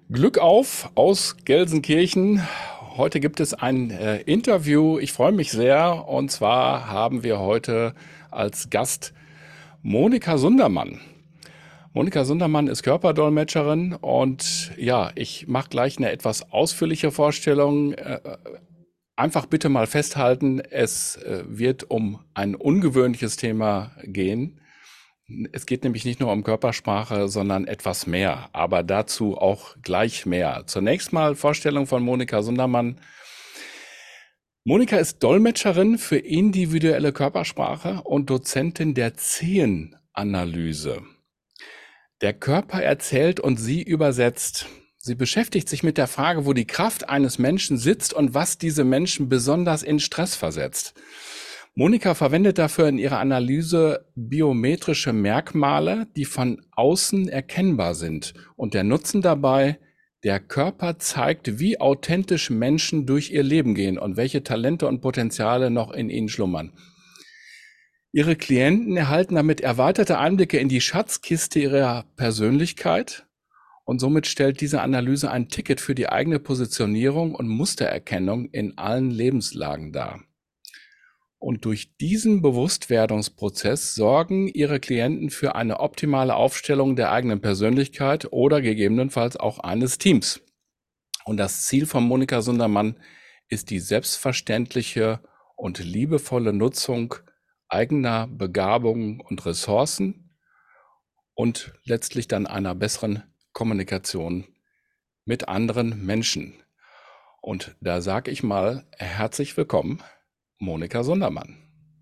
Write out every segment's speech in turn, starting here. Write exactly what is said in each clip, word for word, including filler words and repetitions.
Glück auf aus Gelsenkirchen. Heute gibt es ein äh, Interview. Ich freue mich sehr. Und zwar haben wir heute als Gast Monika Sundermann. Monika Sundermann ist Körperdolmetscherin und ja, ich mache gleich eine etwas ausführliche Vorstellung. Äh, einfach bitte mal festhalten, es äh, wird um ein ungewöhnliches Thema gehen. Es geht nämlich nicht nur um Körpersprache, sondern etwas mehr, aber dazu auch gleich mehr. Zunächst mal Vorstellung von Monika Sundermann. Monika ist Dolmetscherin für individuelle Körpersprache und Dozentin der Zehenanalyse. Der Körper erzählt und sie übersetzt. Sie beschäftigt sich mit der Frage, wo die Kraft eines Menschen sitzt und was diese Menschen besonders in Stress versetzt. Monika verwendet dafür in ihrer Analyse biometrische Merkmale, die von außen erkennbar sind. Und der Nutzen dabei, der Körper zeigt, wie authentisch Menschen durch ihr Leben gehen und welche Talente und Potenziale noch in ihnen schlummern. Ihre Klienten erhalten damit erweiterte Einblicke in die Schatzkiste ihrer Persönlichkeit und somit stellt diese Analyse ein Ticket für die eigene Positionierung und Mustererkennung in allen Lebenslagen dar. Und durch diesen Bewusstwerdungsprozess sorgen Ihre Klienten für eine optimale Aufstellung der eigenen Persönlichkeit oder gegebenenfalls auch eines Teams. Und das Ziel von Monika Sundermann ist die selbstverständliche und liebevolle Nutzung eigener Begabungen und Ressourcen und letztlich dann einer besseren Kommunikation mit anderen Menschen. Und da sage ich mal herzlich willkommen, Monika Sundermann.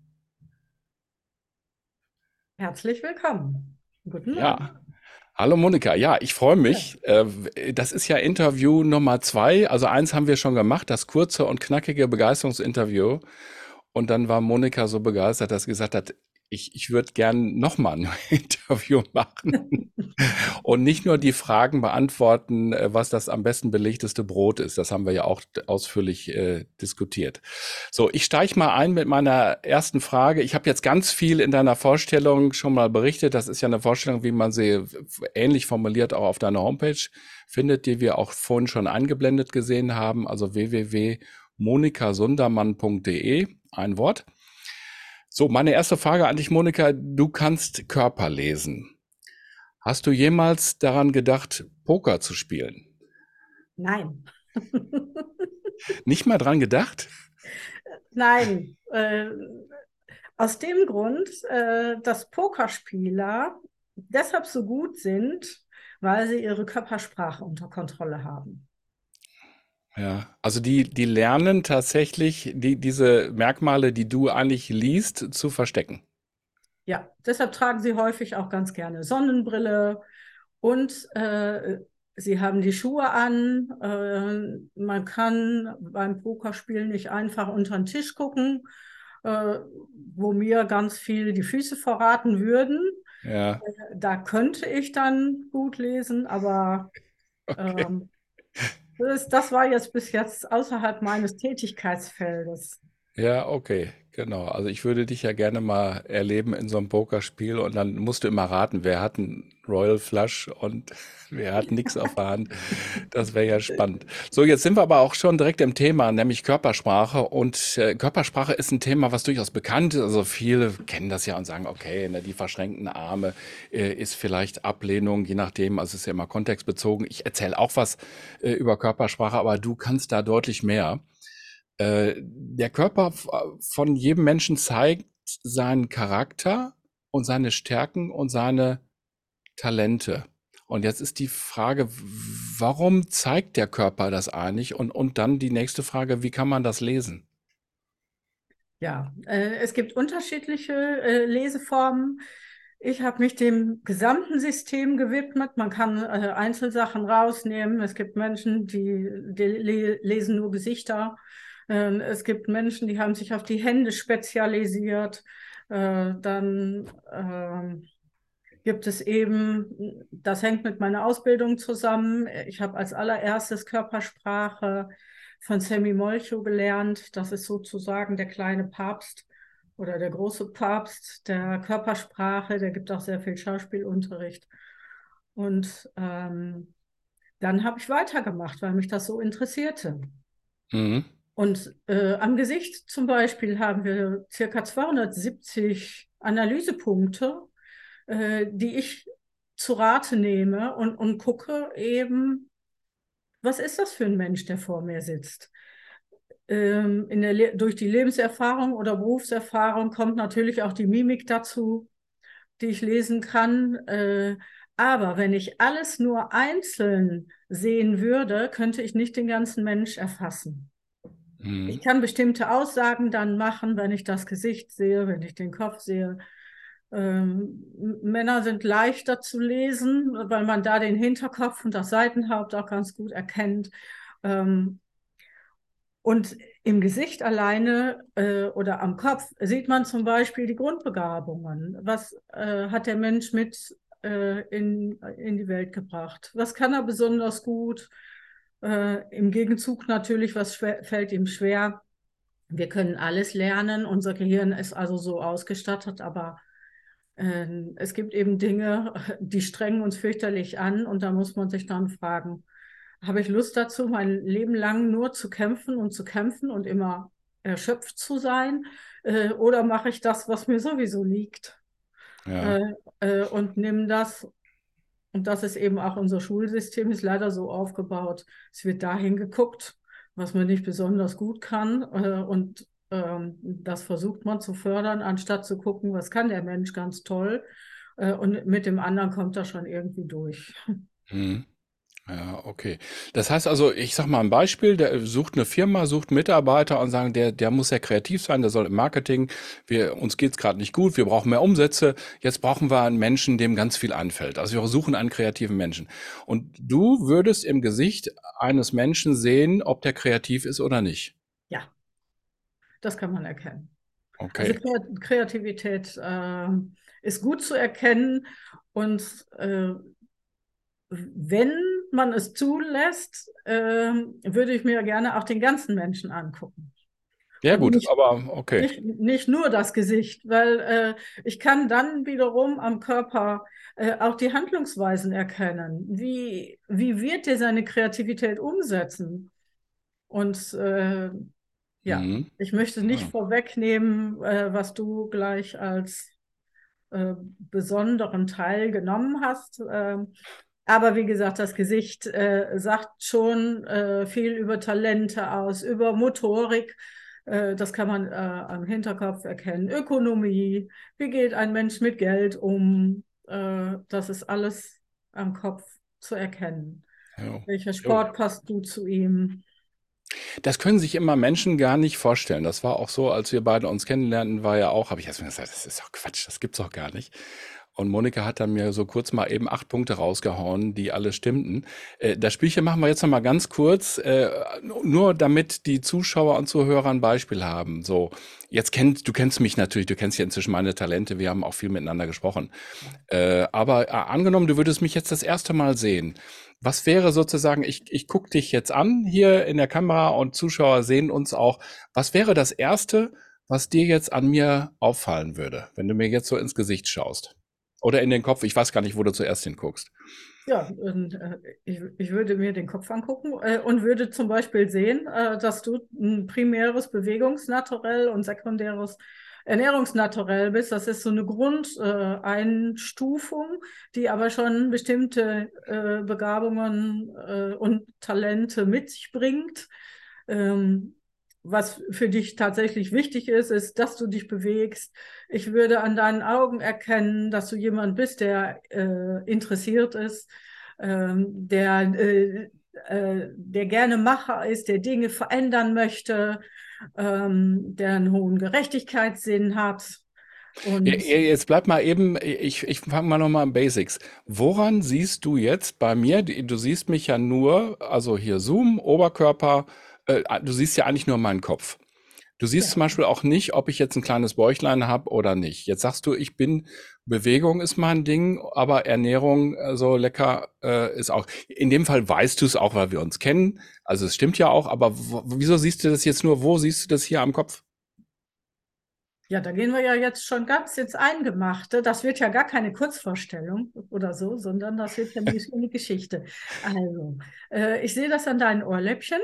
Herzlich willkommen. Guten Ja, Morgen. hallo Monika. Ja, ich freue Ja. mich. Äh, Das ist ja Interview Nummer zwei. Also eins haben wir schon gemacht, das kurze und knackige Begeisterungsinterview. Und dann war Monika so begeistert, dass sie gesagt hat, ich, ich würde gern nochmal ein Interview machen. Und nicht nur die Fragen beantworten, äh, was das am besten belegteste Brot ist. Das haben wir ja auch ausführlich äh, diskutiert. So, ich steige mal ein mit meiner ersten Frage. Ich habe jetzt ganz viel in deiner Vorstellung schon mal berichtet. Das ist ja eine Vorstellung, wie man sie ähnlich formuliert auch auf deiner Homepage findet, die wir auch vorhin schon eingeblendet gesehen haben. Also w w w punkt monikasundermann punkt de, ein Wort. So, meine erste Frage an dich, Monika. Du kannst Körper lesen. Hast du jemals daran gedacht, Poker zu spielen? Nein. Nicht mal dran gedacht? Nein. Äh, aus dem Grund, äh, dass Pokerspieler deshalb so gut sind, weil sie ihre Körpersprache unter Kontrolle haben. Ja, also die, die lernen tatsächlich die, diese Merkmale, die du eigentlich liest, zu verstecken. Ja, deshalb tragen sie häufig auch ganz gerne Sonnenbrille und äh, sie haben die Schuhe an. Äh, man kann beim Pokerspielen nicht einfach unter den Tisch gucken, äh, wo mir ganz viel die Füße verraten würden. Ja, Da könnte ich dann gut lesen, aber okay. ähm, das, das war jetzt bis jetzt außerhalb meines Tätigkeitsfeldes. Ja, okay, genau. Also ich würde dich ja gerne mal erleben in so einem Pokerspiel und dann musst du immer raten, wer hat einen Royal Flush und wer hat nichts auf der Hand. Das wäre ja spannend. So, jetzt sind wir aber auch schon direkt im Thema, nämlich Körpersprache. Und äh, Körpersprache ist ein Thema, was durchaus bekannt ist. Also viele kennen das ja und sagen, okay, ne, die verschränkten Arme äh, ist vielleicht Ablehnung, je nachdem. Also es ist ja immer kontextbezogen. Ich erzähle auch was äh, über Körpersprache, aber du kannst da deutlich mehr. Äh, der Körper f- von jedem Menschen zeigt seinen Charakter und seine Stärken und seine Talente. Und jetzt ist die Frage, w- warum zeigt der Körper das eigentlich? Und, und dann die nächste Frage, wie kann man das lesen? Ja, äh, es gibt unterschiedliche äh, Leseformen. Ich habe mich dem gesamten System gewidmet. Man kann äh, Einzelsachen rausnehmen. Es gibt Menschen, die, die le lesen nur Gesichter. Ähm, es gibt Menschen, die haben sich auf die Hände spezialisiert. Äh, dann ähm, gibt es eben, das hängt mit meiner Ausbildung zusammen. Ich habe als allererstes Körpersprache von Sammy Molcho gelernt. Das ist sozusagen der kleine Papst oder der große Papst der Körpersprache. Der gibt auch sehr viel Schauspielunterricht. Und ähm, dann habe ich weitergemacht, weil mich das so interessierte. Mhm. Und äh, am Gesicht zum Beispiel haben wir circa zweihundertsiebzig Analysepunkte, äh, die ich zu Rate nehme und, und gucke eben, was ist das für ein Mensch, der vor mir sitzt. Ähm, in der Le durch die Lebenserfahrung oder Berufserfahrung kommt natürlich auch die Mimik dazu, die ich lesen kann. Äh, aber wenn ich alles nur einzeln sehen würde, könnte ich nicht den ganzen Mensch erfassen. Ich Mhm. kann bestimmte Aussagen dann machen, wenn ich das Gesicht sehe, wenn ich den Kopf sehe. Ähm, Männer sind leichter zu lesen, weil man da den Hinterkopf und das Seitenhaupt auch ganz gut erkennt. Ähm, und im Gesicht alleine äh, oder am Kopf sieht man zum Beispiel die Grundbegabungen. Was äh, hat der Mensch mit äh, in, in die Welt gebracht? Was kann er besonders gut? Äh, Im Gegenzug natürlich, was schwer, fällt ihm schwer? Wir können alles lernen. Unser Gehirn ist also so ausgestattet, aber äh, es gibt eben Dinge, die strengen uns fürchterlich an und da muss man sich dann fragen, habe ich Lust dazu, mein Leben lang nur zu kämpfen und zu kämpfen und immer erschöpft zu sein? Äh, oder mache ich das, was mir sowieso liegt? Ja. Äh, äh, und nehme das, und das ist eben auch unser Schulsystem, ist leider so aufgebaut, es wird dahin geguckt, was man nicht besonders gut kann. Äh, und ähm, das versucht man zu fördern, anstatt zu gucken, was kann der Mensch ganz toll. Äh, und mit dem anderen kommt er schon irgendwie durch. Mhm. Ja, okay. Das heißt also, ich sage mal ein Beispiel, der sucht eine Firma, sucht Mitarbeiter und sagen, der, der muss ja kreativ sein, der soll im Marketing, wir, uns geht's gerade nicht gut, wir brauchen mehr Umsätze, jetzt brauchen wir einen Menschen, dem ganz viel einfällt. Also wir suchen einen kreativen Menschen. Und du würdest im Gesicht eines Menschen sehen, ob der kreativ ist oder nicht. Ja, das kann man erkennen. Also Okay. Kreativität äh, ist gut zu erkennen und äh, wenn man es zulässt, äh, würde ich mir gerne auch den ganzen Menschen angucken. Ja Und gut, nicht, aber okay. nicht, nicht nur das Gesicht, weil äh, ich kann dann wiederum am Körper äh, auch die Handlungsweisen erkennen. Wie, wie wird er seine Kreativität umsetzen? Und äh, ja, Mhm. ich möchte nicht Ja. vorwegnehmen, äh, was du gleich als äh, besonderen Teil genommen hast. Ähm, aber wie gesagt, das Gesicht äh, sagt schon äh, viel über Talente aus, über Motorik. Äh, das kann man äh, am Hinterkopf erkennen. Ökonomie, wie geht ein Mensch mit Geld um? Äh, das ist alles am Kopf zu erkennen. Jo. Welcher Jo. Sport passt du zu ihm? Das können sich immer Menschen gar nicht vorstellen. Das war auch so, als wir beide uns kennenlernten, war ja auch, habe ich erst mal gesagt, das ist doch Quatsch, das gibt's doch gar nicht. Und Monika hat dann mir so kurz mal eben acht Punkte rausgehauen, die alle stimmten. Äh, das Spielchen machen wir jetzt noch mal ganz kurz, äh, nur damit die Zuschauer und Zuhörer ein Beispiel haben. So, jetzt kennst du kennst mich natürlich, du kennst ja inzwischen meine Talente, wir haben auch viel miteinander gesprochen. Äh, aber äh, angenommen, du würdest mich jetzt das erste Mal sehen. Was wäre sozusagen, ich, ich gucke dich jetzt an hier in der Kamera und Zuschauer sehen uns auch. Was wäre das Erste, was dir jetzt an mir auffallen würde, wenn du mir jetzt so ins Gesicht schaust? Oder in den Kopf, ich weiß gar nicht, wo du zuerst hinguckst. Ja, und, äh, ich, ich würde mir den Kopf angucken äh, und würde zum Beispiel sehen, äh, dass du ein primäres Bewegungsnaturell und sekundäres Ernährungsnaturell bist. Das ist so eine Grundeinstufung, die aber schon bestimmte äh, Begabungen äh, und Talente mit sich bringt. Ähm, was für dich tatsächlich wichtig ist, ist, dass du dich bewegst. Ich würde an deinen Augen erkennen, dass du jemand bist, der äh, interessiert ist, ähm, der, äh, äh, der gerne Macher ist, der Dinge verändern möchte, ähm, der einen hohen Gerechtigkeitssinn hat. Ja, Und ja, jetzt bleib mal eben, ich, ich fange mal nochmal am Basics. Woran siehst du jetzt bei mir, die- du siehst mich ja nur, also hier Zoom, Oberkörper, äh, du siehst ja eigentlich nur meinen Kopf. Du siehst zum ja, Beispiel auch nicht, ob ich jetzt ein kleines Bäuchlein habe oder nicht. Jetzt sagst du, ich bin, Bewegung ist mein Ding, aber Ernährung äh, so lecker äh, ist auch. In dem Fall weißt du es auch, weil wir uns kennen. Also es stimmt ja auch, aber w- wieso siehst du das jetzt nur, wo siehst du das hier am Kopf? Ja, da gehen wir ja jetzt schon ganz ins Eingemachte. Das wird ja gar keine Kurzvorstellung oder so, sondern das wird ja eine schöne Geschichte. Also, äh, ich sehe das an deinen Ohrläppchen,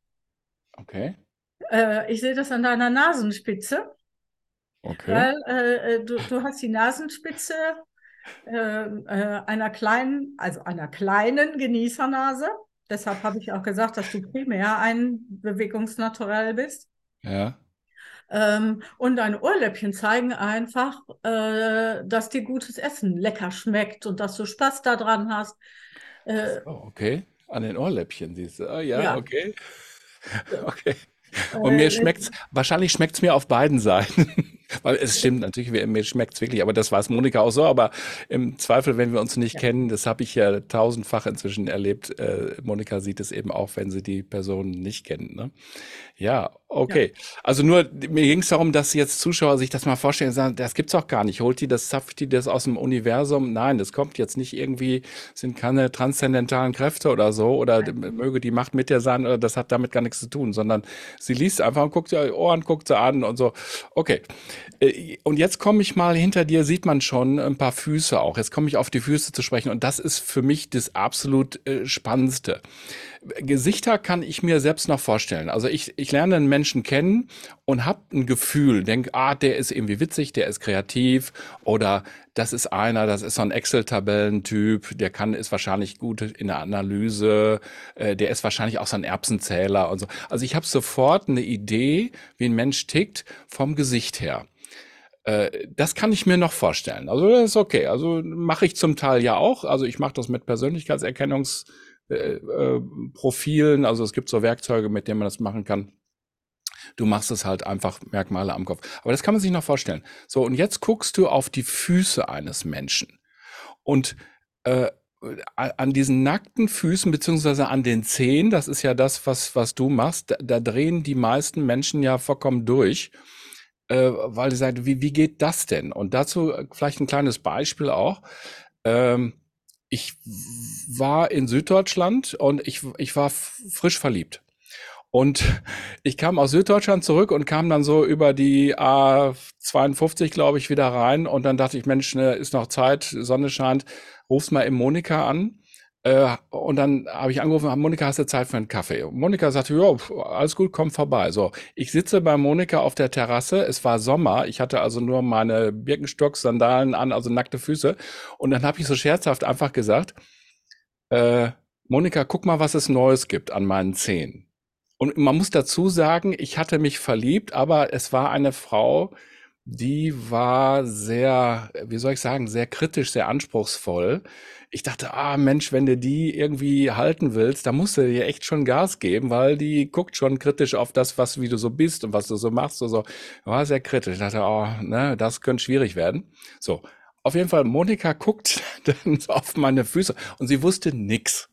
Okay, äh, ich sehe das an deiner Nasenspitze, okay, weil äh, äh, du, du hast die Nasenspitze äh, äh, einer kleinen, also einer kleinen Genießernase. Deshalb habe ich auch gesagt, dass du primär ein Bewegungsnaturell bist. ja. Ähm, und deine Ohrläppchen zeigen einfach, äh, dass dir gutes Essen lecker schmeckt und dass du Spaß daran hast. Ach Äh, so, okay. An den Ohrläppchen siehst du. Ah, ja, ja, okay. Okay. Und mir äh, schmeckt's, wahrscheinlich schmeckt's mir auf beiden Seiten. Weil es stimmt natürlich, mir mir schmeckt's wirklich, aber das weiß Monika auch so. Aber im Zweifel, wenn wir uns nicht ja, kennen, das habe ich ja tausendfach inzwischen erlebt. Äh, Monika sieht es eben auch, wenn sie die Person nicht kennt, ne? Ja, ja. okay. Also nur, mir ging es darum, dass jetzt Zuschauer sich das mal vorstellen und sagen, das gibt's doch gar nicht. Holt die das, zapft die das aus dem Universum? Nein, das kommt jetzt nicht irgendwie, sind keine transzendentalen Kräfte oder so, oder d- möge die Macht mit dir sein, oder das hat damit gar nichts zu tun, sondern sie liest einfach und guckt ihr Ohren, guckt sie an und so. Okay. Äh, Und jetzt komme ich mal, hinter dir sieht man schon ein paar Füße auch. Jetzt komme ich auf die Füße zu sprechen und das ist für mich das absolut äh, Spannendste. Gesichter kann ich mir selbst noch vorstellen. Also ich, ich lerne einen Menschen kennen und habe ein Gefühl, denke, ah, der ist irgendwie witzig, der ist kreativ oder das ist einer, das ist so ein Excel-Tabellentyp, der kann, ist wahrscheinlich gut in der Analyse, äh, der ist wahrscheinlich auch so ein Erbsenzähler und so. Also ich habe sofort eine Idee, wie ein Mensch tickt vom Gesicht her. Äh, das kann ich mir noch vorstellen. Also das ist okay. Also mache ich zum Teil ja auch. Also ich mache das mit Persönlichkeitserkennungs äh, äh, Profilen. Also es gibt so Werkzeuge, mit denen man das machen kann. Du machst es halt einfach Merkmale am Kopf. Aber das kann man sich noch vorstellen. So, und jetzt guckst du auf die Füße eines Menschen. Und äh, an diesen nackten Füßen beziehungsweise an den Zehen, das ist ja das, was, was du machst, da, da drehen die meisten Menschen ja vollkommen durch, äh, weil sie sagen, wie, wie geht das denn? Und dazu äh, vielleicht ein kleines Beispiel auch. Ähm, ich war in Süddeutschland und ich, ich war f- frisch verliebt. Und ich kam aus Süddeutschland zurück und kam dann so über die A zweiundfünfzig, glaube ich, wieder rein. Und dann dachte ich, Mensch, ne, ist noch Zeit, Sonne scheint, ruf's mal im Monika an. Äh, und dann habe ich angerufen, Monika, hast du Zeit für einen Kaffee? Und Monika sagte, ja, alles gut, komm vorbei. So, ich sitze bei Monika auf der Terrasse. Es war Sommer. Ich hatte also nur meine Birkenstock-Sandalen an, also nackte Füße. Und dann habe ich so scherzhaft einfach gesagt, äh, Monika, guck mal, was es Neues gibt an meinen Zehen. Und man muss dazu sagen, ich hatte mich verliebt, aber es war eine Frau, die war sehr, wie soll ich sagen, sehr kritisch, sehr anspruchsvoll. Ich dachte, ah Mensch, wenn du die irgendwie halten willst, da musst du dir echt schon Gas geben, weil die guckt schon kritisch auf das, was, wie du so bist und was du so machst und so. War sehr kritisch. Ich dachte, oh, ne, das könnte schwierig werden. So. Auf jeden Fall, Monika guckt dann so auf meine Füße und sie wusste nix.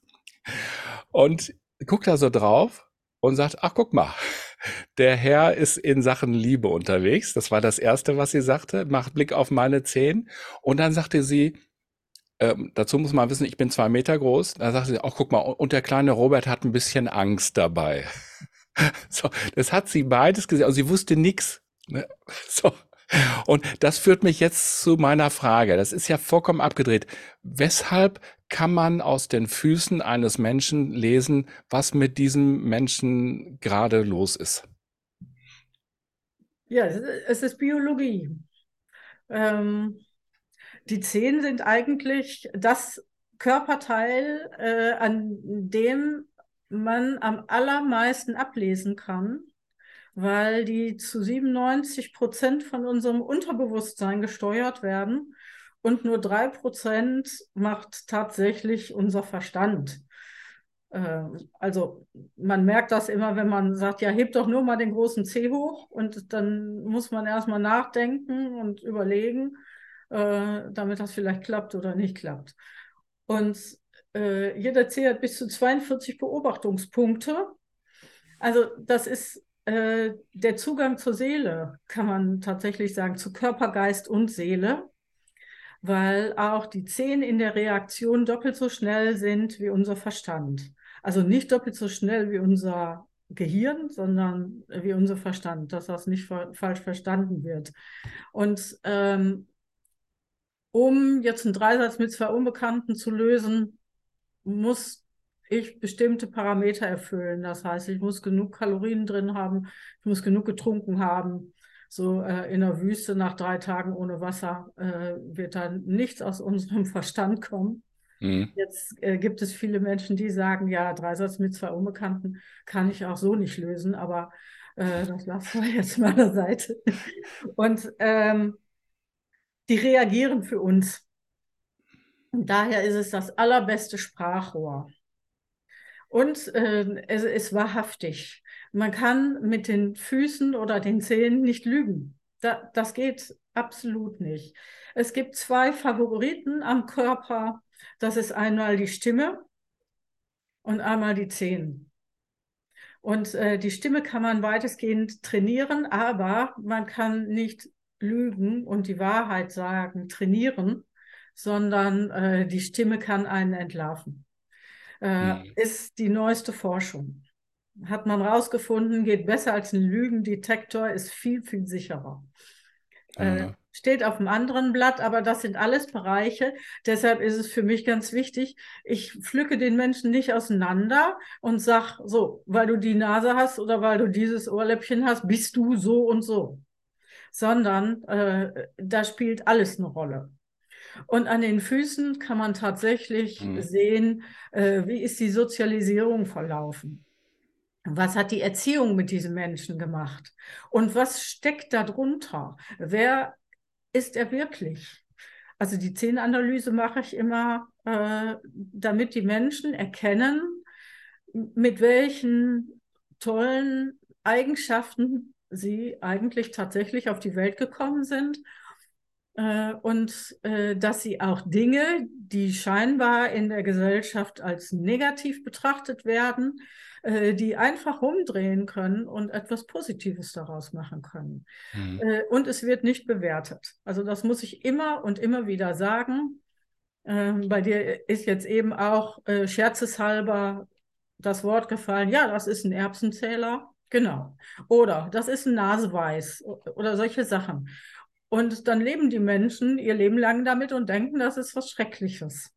Und guckt da so drauf und sagt, ach, guck mal, der Herr ist in Sachen Liebe unterwegs. Das war das Erste, was sie sagte. Macht Blick auf meine Zehen. Und dann sagte sie, ähm, dazu muss man wissen, ich bin zwei Meter groß. Da sagte sie, ach, guck mal, und der kleine Robert hat ein bisschen Angst dabei. So, das hat sie beides gesehen. Also sie wusste nix. Ne? So. Und das führt mich jetzt zu meiner Frage. Das ist ja vollkommen abgedreht. Weshalb kann man aus den Füßen eines Menschen lesen, was mit diesem Menschen gerade los ist? Ja, es ist es ist Biologie. Ähm, die Zehen sind eigentlich das Körperteil, äh, an dem man am allermeisten ablesen kann, weil die zu siebenundneunzig Prozent von unserem Unterbewusstsein gesteuert werden und nur drei Prozent macht tatsächlich unser Verstand. Äh, also man merkt das immer, wenn man sagt, ja, heb doch nur mal den großen Zeh hoch und dann muss man erstmal nachdenken und überlegen, äh, damit das vielleicht klappt oder nicht klappt. Und äh, jeder Zeh hat bis zu zweiundvierzig Beobachtungspunkte. Also das ist äh, der Zugang zur Seele, kann man tatsächlich sagen, zu Körper, Geist und Seele, weil auch die Zehen in der Reaktion doppelt so schnell sind wie unser Verstand. Also nicht doppelt so schnell wie unser Gehirn, sondern wie unser Verstand, dass das nicht fa falsch verstanden wird. Und ähm, um jetzt einen Dreisatz mit zwei Unbekannten zu lösen, muss ich bestimmte Parameter erfüllen. Das heißt, ich muss genug Kalorien drin haben, ich muss genug getrunken haben. So äh, in der Wüste nach drei Tagen ohne Wasser äh, wird dann nichts aus unserem Verstand kommen. Mhm. Jetzt äh, gibt es viele Menschen, die sagen, ja, Dreisatz mit zwei Unbekannten kann ich auch so nicht lösen, aber äh, das lassen wir jetzt mal beiseite. Und ähm, die reagieren für uns. Und daher ist es das allerbeste Sprachrohr. Und äh, es ist wahrhaftig. Man kann mit den Füßen oder den Zähnen nicht lügen. Da, das geht absolut nicht. Es gibt zwei Favoriten am Körper. Das ist einmal die Stimme und einmal die Zähne. Und äh, die Stimme kann man weitestgehend trainieren, aber man kann nicht lügen und die Wahrheit sagen, trainieren, sondern äh, die Stimme kann einen entlarven. Äh, Mhm. ist die neueste Forschung. Hat man rausgefunden, geht besser als ein Lügendetektor, ist viel, viel sicherer. Äh, Ja. steht auf einem anderen Blatt, aber das sind alles Bereiche. Deshalb ist es für mich ganz wichtig, ich pflücke den Menschen nicht auseinander und sage, so, weil du die Nase hast oder weil du dieses Ohrläppchen hast, bist du so und so. Sondern äh, da spielt alles eine Rolle. Und an den Füßen kann man tatsächlich Mhm. sehen, äh, wie ist die Sozialisierung verlaufen. Was hat die Erziehung mit diesen Menschen gemacht? Und was steckt da drunter? Wer ist er wirklich? Also die Zehnanalyse mache ich immer, äh, damit die Menschen erkennen, mit welchen tollen Eigenschaften sie eigentlich tatsächlich auf die Welt gekommen sind äh, und äh, dass sie auch Dinge, die scheinbar in der Gesellschaft als negativ betrachtet werden, äh, die einfach umdrehen können und etwas Positives daraus machen können. Mhm. Äh, und es wird nicht bewertet. Also das muss ich immer und immer wieder sagen. Äh, bei dir ist jetzt eben auch äh, scherzeshalber das Wort gefallen, ja, das ist ein Erbsenzähler. Genau. Oder das ist ein Naseweiß oder solche Sachen. Und dann leben die Menschen ihr Leben lang damit und denken, das ist was Schreckliches.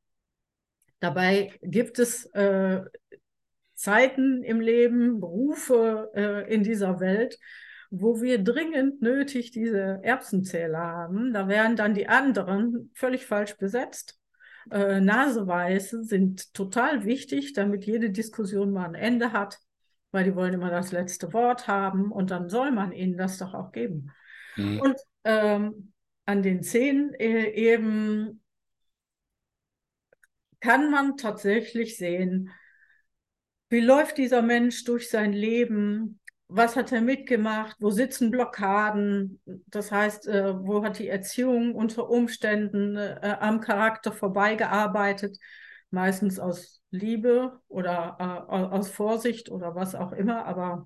Dabei gibt es äh, Zeiten im Leben, Berufe äh, in dieser Welt, wo wir dringend nötig diese Erbsenzähler haben. Da werden dann die anderen völlig falsch besetzt. Äh, Naseweiße sind total wichtig, damit jede Diskussion mal ein Ende hat, weil die wollen immer das letzte Wort haben und dann soll man ihnen das doch auch geben. Mhm. Und ähm, an den Zähnen äh, eben kann man tatsächlich sehen, wie läuft dieser Mensch durch sein Leben, was hat er mitgemacht, wo sitzen Blockaden, das heißt, äh, wo hat die Erziehung unter Umständen äh, am Charakter vorbeigearbeitet, meistens aus Liebe oder äh, aus Vorsicht oder was auch immer, aber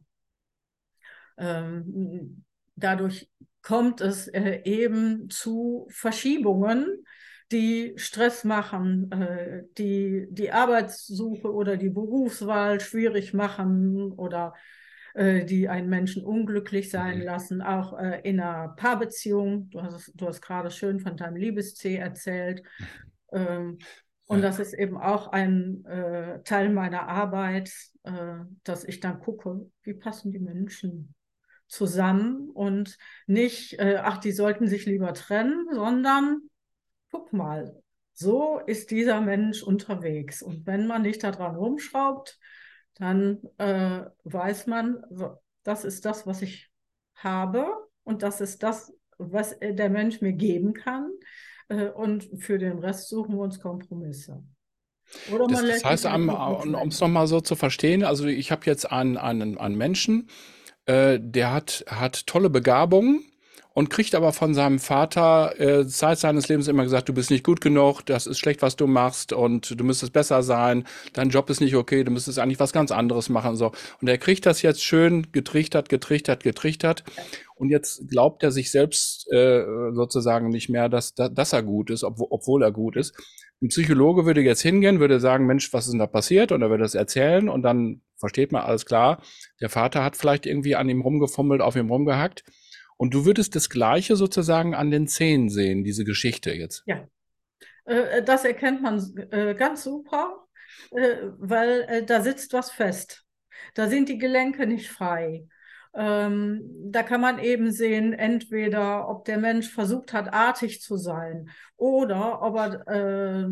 ähm, dadurch kommt es äh, eben zu Verschiebungen, die Stress machen, äh, die die Arbeitssuche oder die Berufswahl schwierig machen oder äh, die einen Menschen unglücklich sein Mhm. lassen, auch äh, in einer Paarbeziehung. Du hast, du hast gerade schön von deinem Liebeszeh erzählt. Ähm, und Ja. das ist eben auch ein äh, Teil meiner Arbeit, äh, dass ich dann gucke, wie passen die Menschen zusammen und nicht, äh, ach, die sollten sich lieber trennen, sondern guck mal, so ist dieser Mensch unterwegs. Und wenn man nicht daran rumschraubt, dann äh, weiß man, so, das ist das, was ich habe und das ist das, was äh, der Mensch mir geben kann. Äh, und für den Rest suchen wir uns Kompromisse. Oder Das, man das lässt sich heißt, am- einfach um es mitschleppen. nochmal so zu verstehen, also ich habe jetzt einen, einen, einen Menschen, äh, der hat, hat tolle Begabungen und kriegt aber von seinem Vater äh, Zeit seines Lebens immer gesagt, du bist nicht gut genug, das ist schlecht, was du machst und du müsstest besser sein, dein Job ist nicht okay, du müsstest eigentlich was ganz anderes machen. So. Und er kriegt das jetzt schön getrichtert, getrichtert, getrichtert. und jetzt glaubt er sich selbst äh, sozusagen nicht mehr, dass, dass, dass er gut ist, obwohl, obwohl er gut ist. Ein Psychologe würde jetzt hingehen, würde sagen, Mensch, was ist denn da passiert? Und er würde das erzählen und dann versteht man alles klar. Der Vater hat vielleicht irgendwie an ihm rumgefummelt, auf ihm rumgehackt. Und du würdest das Gleiche sozusagen an den Zähnen sehen, diese Geschichte jetzt. Ja, äh, das erkennt man äh, ganz super, äh, weil äh, da sitzt was fest. Da sind die Gelenke nicht frei. Ähm, da kann man eben sehen, entweder ob der Mensch versucht hat, artig zu sein oder ob er äh,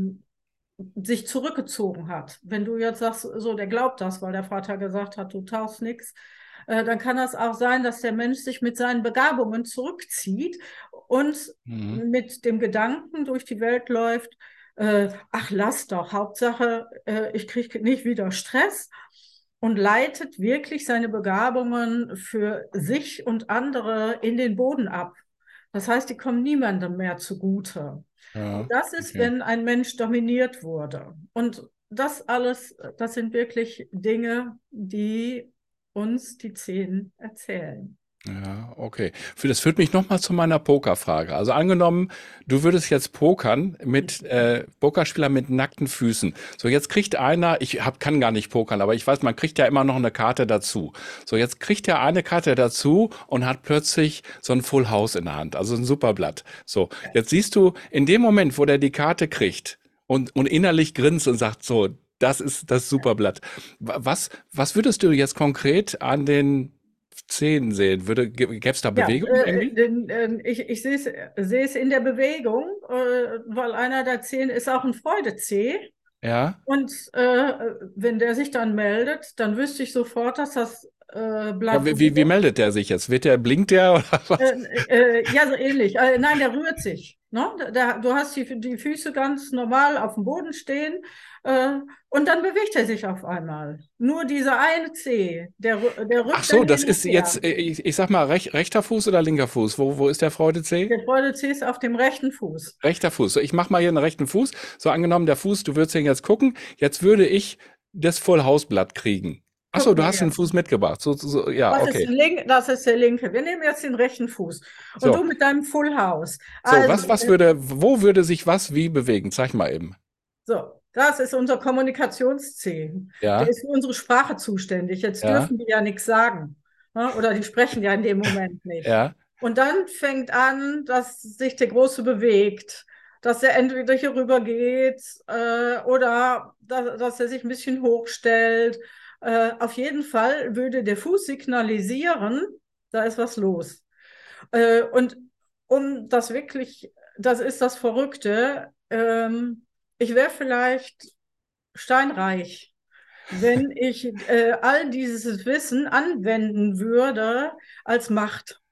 sich zurückgezogen hat. Wenn du jetzt sagst, so, der glaubt das, weil der Vater gesagt hat, du tauchst nichts, äh, dann kann das auch sein, dass der Mensch sich mit seinen Begabungen zurückzieht und Mhm. mit dem Gedanken durch die Welt läuft, äh, ach, lass doch, Hauptsache, äh, ich kriege nicht wieder Stress und leitet wirklich seine Begabungen für sich und andere in den Boden ab. Das heißt, die kommen niemandem mehr zugute. Und Ja, das ist, okay. wenn ein Mensch dominiert wurde. Und das alles, das sind wirklich Dinge, die uns die Zehn erzählen. Ja, okay. Für das führt mich nochmal zu meiner Pokerfrage. Also angenommen, du würdest jetzt pokern mit äh, Pokerspieler mit nackten Füßen. So, jetzt kriegt einer, ich hab, kann gar nicht pokern, aber ich weiß, man kriegt ja immer noch eine Karte dazu. So, jetzt kriegt er eine Karte dazu und hat plötzlich so ein Full House in der Hand, also ein Superblatt. So, jetzt siehst du, in dem Moment, wo der die Karte kriegt und, und innerlich grinst und sagt, so, das ist das Superblatt. Wa- Was, was würdest du jetzt konkret an den Szenen sehen? Würde, gäbe es da Ja, Bewegung äh, irgendwie? denn, äh, ich, ich sehe es, sehe es in der Bewegung, äh, weil einer der Zehn ist auch ein Freudezeh. Ja? Und äh, wenn der sich dann meldet, dann wüsste ich sofort, dass das äh, Ja, Blatt wie, wie wie rührt. meldet der sich jetzt? Wird der, blinkt der oder Äh, was? äh, ja, so ähnlich. Äh, nein, der rührt sich. Ne? Der, du hast die, die Füße ganz normal auf dem Boden stehen äh, und dann bewegt er sich auf einmal. Nur dieser eine Zeh, der, rü- der Ach rückt so, dann das hin und ist her. jetzt, äh, ich, ich sag mal, rech, rechter Fuß oder linker Fuß? Wo, wo ist der Freudezeh? Der Freudezeh ist auf dem rechten Fuß. Rechter Fuß. So, ich mach mal hier einen rechten Fuß. So angenommen, der Fuß, du würdest den jetzt gucken. Jetzt würde ich das Full House Blatt kriegen. Ach so, Gucken du wir hast einen jetzt. Fuß mitgebracht. So, so, so, ja, Das ist, okay. link, das ist der linke. Wir nehmen jetzt den rechten Fuß. Und So, du mit deinem Full House. so, Also, was, was äh, würde, wo würde sich was wie bewegen? Zeig mal eben. so, das ist unser Kommunikationsziel. Der Ja, ist für unsere Sprache zuständig. Jetzt ja, dürfen die ja nichts sagen. Ne? Oder die sprechen ja in dem Moment nicht. ja. Und dann fängt an, dass sich der Große bewegt, dass er entweder hier rüber geht äh, oder dass, dass er sich ein bisschen hochstellt. Äh, auf jeden Fall würde der Fuß signalisieren, da ist was los. Äh, und um das wirklich, das ist das Verrückte, ähm, ich wäre vielleicht steinreich, wenn ich äh, all dieses Wissen anwenden würde als Macht.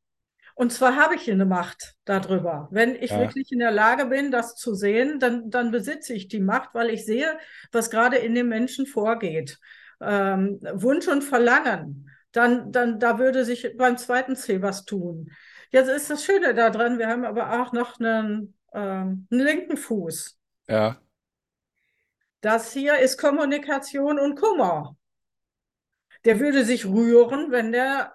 Und zwar habe ich hier eine Macht darüber. Wenn ich Ja. wirklich in der Lage bin, das zu sehen, dann, dann besitze ich die Macht, weil ich sehe, was gerade in dem Menschen vorgeht. Ähm, Wunsch und Verlangen, dann, dann da würde sich beim zweiten C was tun. Jetzt ist das Schöne daran, wir haben aber auch noch einen, ähm, einen linken Fuß. Ja, Das hier ist Kommunikation und Kummer. Der würde sich rühren, wenn der,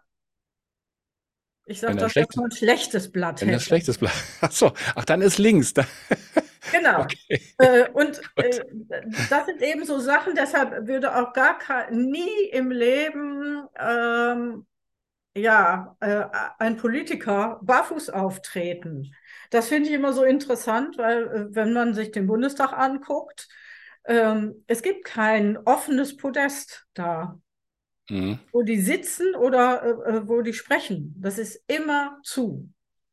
ich wenn sage er das jetzt schlecht, mal, ein schlechtes Blatt wenn das hätte. schlechtes bleibt. Ach so, ach, dann ist links. Da, Genau. okay, Äh, und gut. äh, das sind eben so Sachen, deshalb würde auch gar kein, nie im Leben ähm, ja, äh, ein Politiker barfuß auftreten. Das finde ich immer so interessant, weil äh, wenn man sich den Bundestag anguckt, ähm, es gibt kein offenes Podest da, Mhm. wo die sitzen oder äh, äh, wo die sprechen. Das ist immer zu.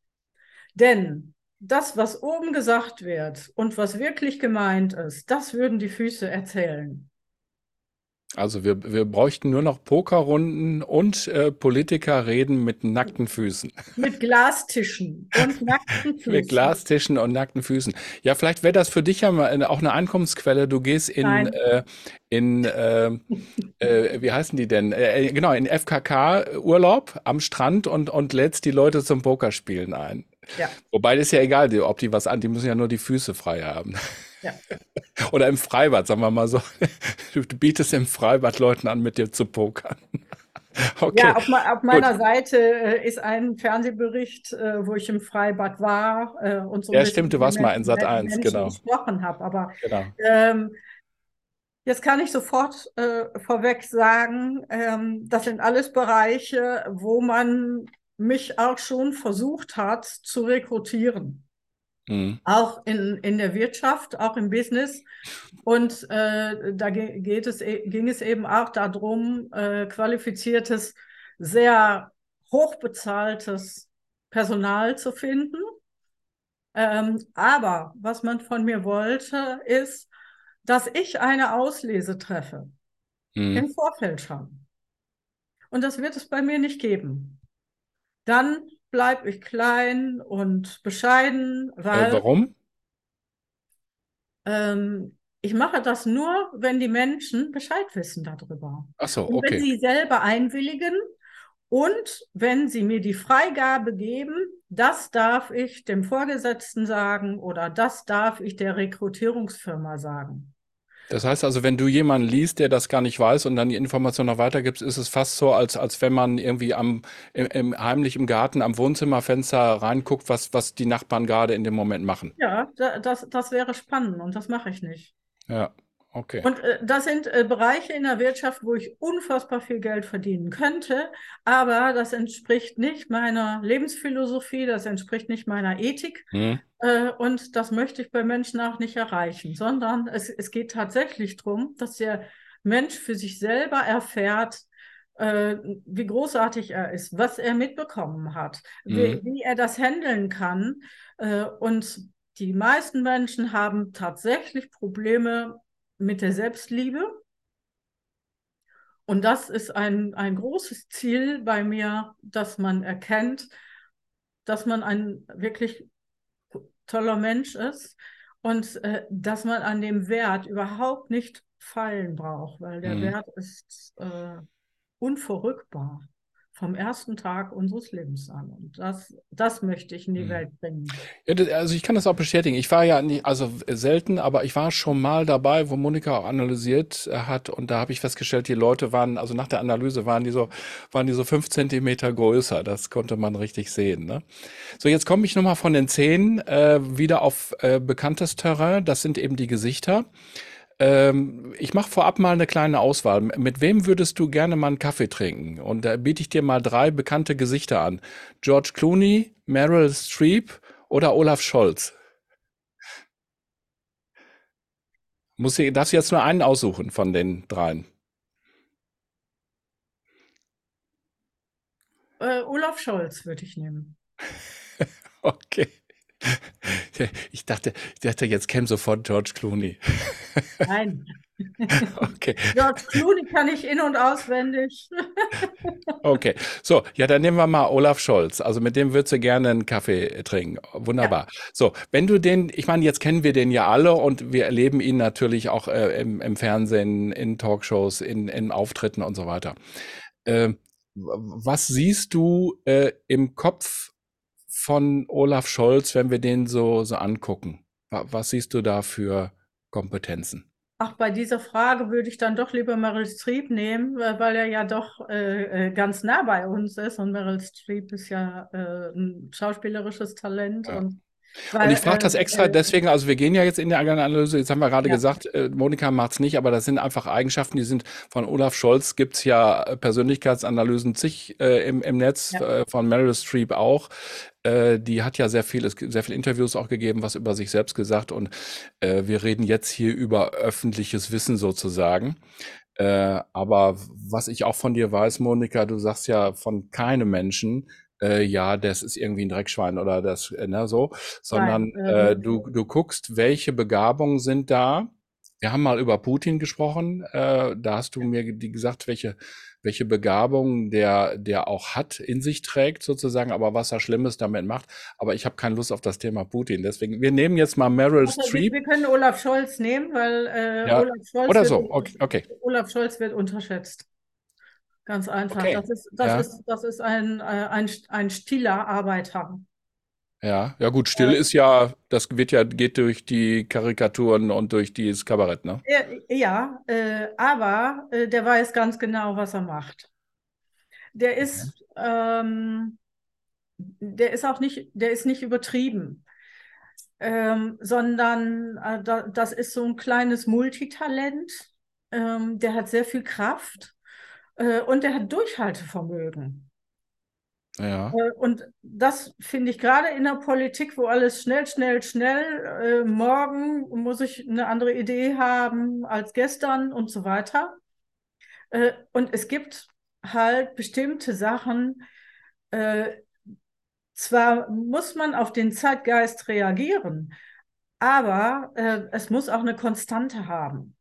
Denn das, was oben gesagt wird und was wirklich gemeint ist, das würden die Füße erzählen. Also wir, wir bräuchten nur noch Pokerrunden und äh, Politiker reden mit nackten Füßen. Mit Glastischen und nackten Mit Füßen. Glastischen und nackten Füßen. Ja, vielleicht wäre das für dich ja mal eine, auch eine Einkommensquelle. Du gehst in, Nein. äh, in äh, äh, wie heißen die denn? Äh, äh, genau, in F K K-Urlaub am Strand und, und lädst die Leute zum Pokerspielen ein. Ja, Wobei das ist ja egal, die- ob die was an, die müssen ja nur die Füße frei haben. ja. Oder im Freibad, sagen wir mal so. Du, du bietest im Freibad Leuten an, mit dir zu pokern. Okay, Ja, auf, me- auf gut. meiner Seite äh, ist ein Fernsehbericht, äh, wo ich im Freibad war äh, und so ein Ja, bisschen stimmt, du mit den warst mal in Men- Sat Men- eins, Menschen genau, gesprochen habe. Aber genau. ähm, jetzt kann ich sofort äh, vorweg sagen, ähm, das sind alles Bereiche, wo man mich auch schon versucht hat zu rekrutieren. Mhm. Auch in, in der Wirtschaft, auch im Business. Und äh, da ge- geht es, e- ging es eben auch darum, äh, qualifiziertes, sehr hochbezahltes Personal zu finden. Ähm, aber was man von mir wollte, ist, dass ich eine Auslese treffe, Mhm. im Vorfeld schon. Und das wird es bei mir nicht geben. Dann bleibe ich klein und bescheiden, Äh, weil warum? ähm, ich mache das nur, wenn die Menschen Bescheid wissen darüber. Ach so, Und wenn okay. sie selber einwilligen und wenn sie mir die Freigabe geben, das darf ich dem Vorgesetzten sagen oder das darf ich der Rekrutierungsfirma sagen. Das heißt also, wenn du jemanden liest, der das gar nicht weiß und dann die Information noch weitergibst, ist es fast so, als, als wenn man irgendwie am, im, im, heimlich im Garten am Wohnzimmerfenster reinguckt, was, was die Nachbarn gerade in dem Moment machen. Ja, da- das, das wäre spannend und das mache ich nicht. Ja, okay. Und äh, das sind äh, Bereiche in der Wirtschaft, wo ich unfassbar viel Geld verdienen könnte, aber das entspricht nicht meiner Lebensphilosophie, das entspricht nicht meiner Ethik Mhm. äh, und das möchte ich bei Menschen auch nicht erreichen, sondern es, es geht tatsächlich darum, dass der Mensch für sich selber erfährt, äh, wie großartig er ist, was er mitbekommen hat, wie, Mhm. wie er das handeln kann. Äh, und die meisten Menschen haben tatsächlich Probleme mit der Selbstliebe. Und das ist ein, ein großes Ziel bei mir, dass man erkennt, dass man ein wirklich toller Mensch ist und äh, dass man an dem Wert überhaupt nicht feilen braucht, weil der Mhm. Wert ist äh, unverrückbar vom ersten Tag unseres Lebens an. Und das, das möchte ich in die Mhm. Welt bringen. Ja, das, also ich kann das auch bestätigen. Ich war ja nicht, also selten, aber ich war schon mal dabei, wo Monika auch analysiert äh, hat und da habe ich festgestellt, die Leute waren, also nach der Analyse waren die so, waren die so fünf Zentimeter größer. Das konnte man richtig sehen, ne? So, jetzt komme ich nochmal von den Zähnen äh, wieder auf äh, bekanntes Terrain. Das sind eben die Gesichter. Ähm, ich mache vorab mal eine kleine Auswahl. Mit wem würdest du gerne mal einen Kaffee trinken? Und da biete ich dir mal drei bekannte Gesichter an. George Clooney, Meryl Streep oder Olaf Scholz. Muss ich, darfst du jetzt nur einen aussuchen von den dreien. Äh, Olaf Scholz würde ich nehmen. Okay. Ich dachte, ich dachte, jetzt käme sofort George Clooney. Nein. Okay. George Clooney kann ich in- und auswendig. Okay, so, ja, dann nehmen wir mal Olaf Scholz. Also mit dem würdest du gerne einen Kaffee äh, trinken. Ja, Wunderbar. So, wenn du den, ich meine, jetzt kennen wir den ja alle und wir erleben ihn natürlich auch äh, im, im Fernsehen, in Talkshows, in, in Auftritten und so weiter. Ähm, w- Was siehst du äh, im Kopf von Olaf Scholz, wenn wir den so, so angucken? Wa- Was siehst du da für Kompetenzen? ach, bei dieser Frage würde ich dann doch lieber Meryl Streep nehmen, weil weil er ja doch äh, äh, ganz nah bei uns ist und Meryl Streep ist ja äh, ein schauspielerisches Talent Ja. und Und weil ich frage das äh, extra äh, deswegen, also wir gehen ja jetzt in der Analyse, jetzt haben wir gerade ja, gesagt, äh, Monika macht's nicht, aber das sind einfach Eigenschaften, die sind von Olaf Scholz gibt's ja äh, Persönlichkeitsanalysen zig äh, im, im Netz, ja, äh, von Meryl Streep auch. Äh, die hat ja sehr viel, es gibt sehr viele Interviews auch gegeben, was über sich selbst gesagt und äh, wir reden jetzt hier über öffentliches Wissen sozusagen. Äh, aber was ich auch von dir weiß, Monika, du sagst ja von keinem Menschen, äh, ja, das ist irgendwie ein Dreckschwein oder das, äh, ne, so, sondern nein, äh, ähm, du, du guckst, welche Begabungen sind da. Wir haben mal über Putin gesprochen, äh, da hast du mir die gesagt, welche, welche Begabungen der, der auch hat, in sich trägt sozusagen, aber was er Schlimmes damit macht. Aber ich habe keine Lust auf das Thema Putin. Deswegen, wir nehmen jetzt mal Meryl also wir, Streep. wir können Olaf Scholz nehmen, weil äh, Ja, Olaf Scholz oder wird, so. Okay, okay, Olaf Scholz wird unterschätzt. Ganz einfach. okay. Das ist, das Ja. ist, das ist ein, äh, ein, ein stiller Arbeiter. Ja, ja gut, still Äh, ist ja, das wird ja, geht durch die Karikaturen und durch dieses Kabarett, ne? äh, ja, äh, aber äh, der weiß ganz genau, was er macht. der ist, ähm, der ist auch nicht, der ist nicht übertrieben, ähm, sondern äh, da, das ist so ein kleines Multitalent. Ähm, der hat sehr viel Kraft äh, und der hat Durchhaltevermögen. Ja. Äh, Und das finde ich gerade in der Politik, wo alles schnell, schnell, schnell, äh, morgen muss ich eine andere Idee haben als gestern und so weiter. Äh, und es gibt halt bestimmte Sachen, äh, zwar muss man auf den Zeitgeist reagieren, aber äh, es muss auch eine Konstante haben.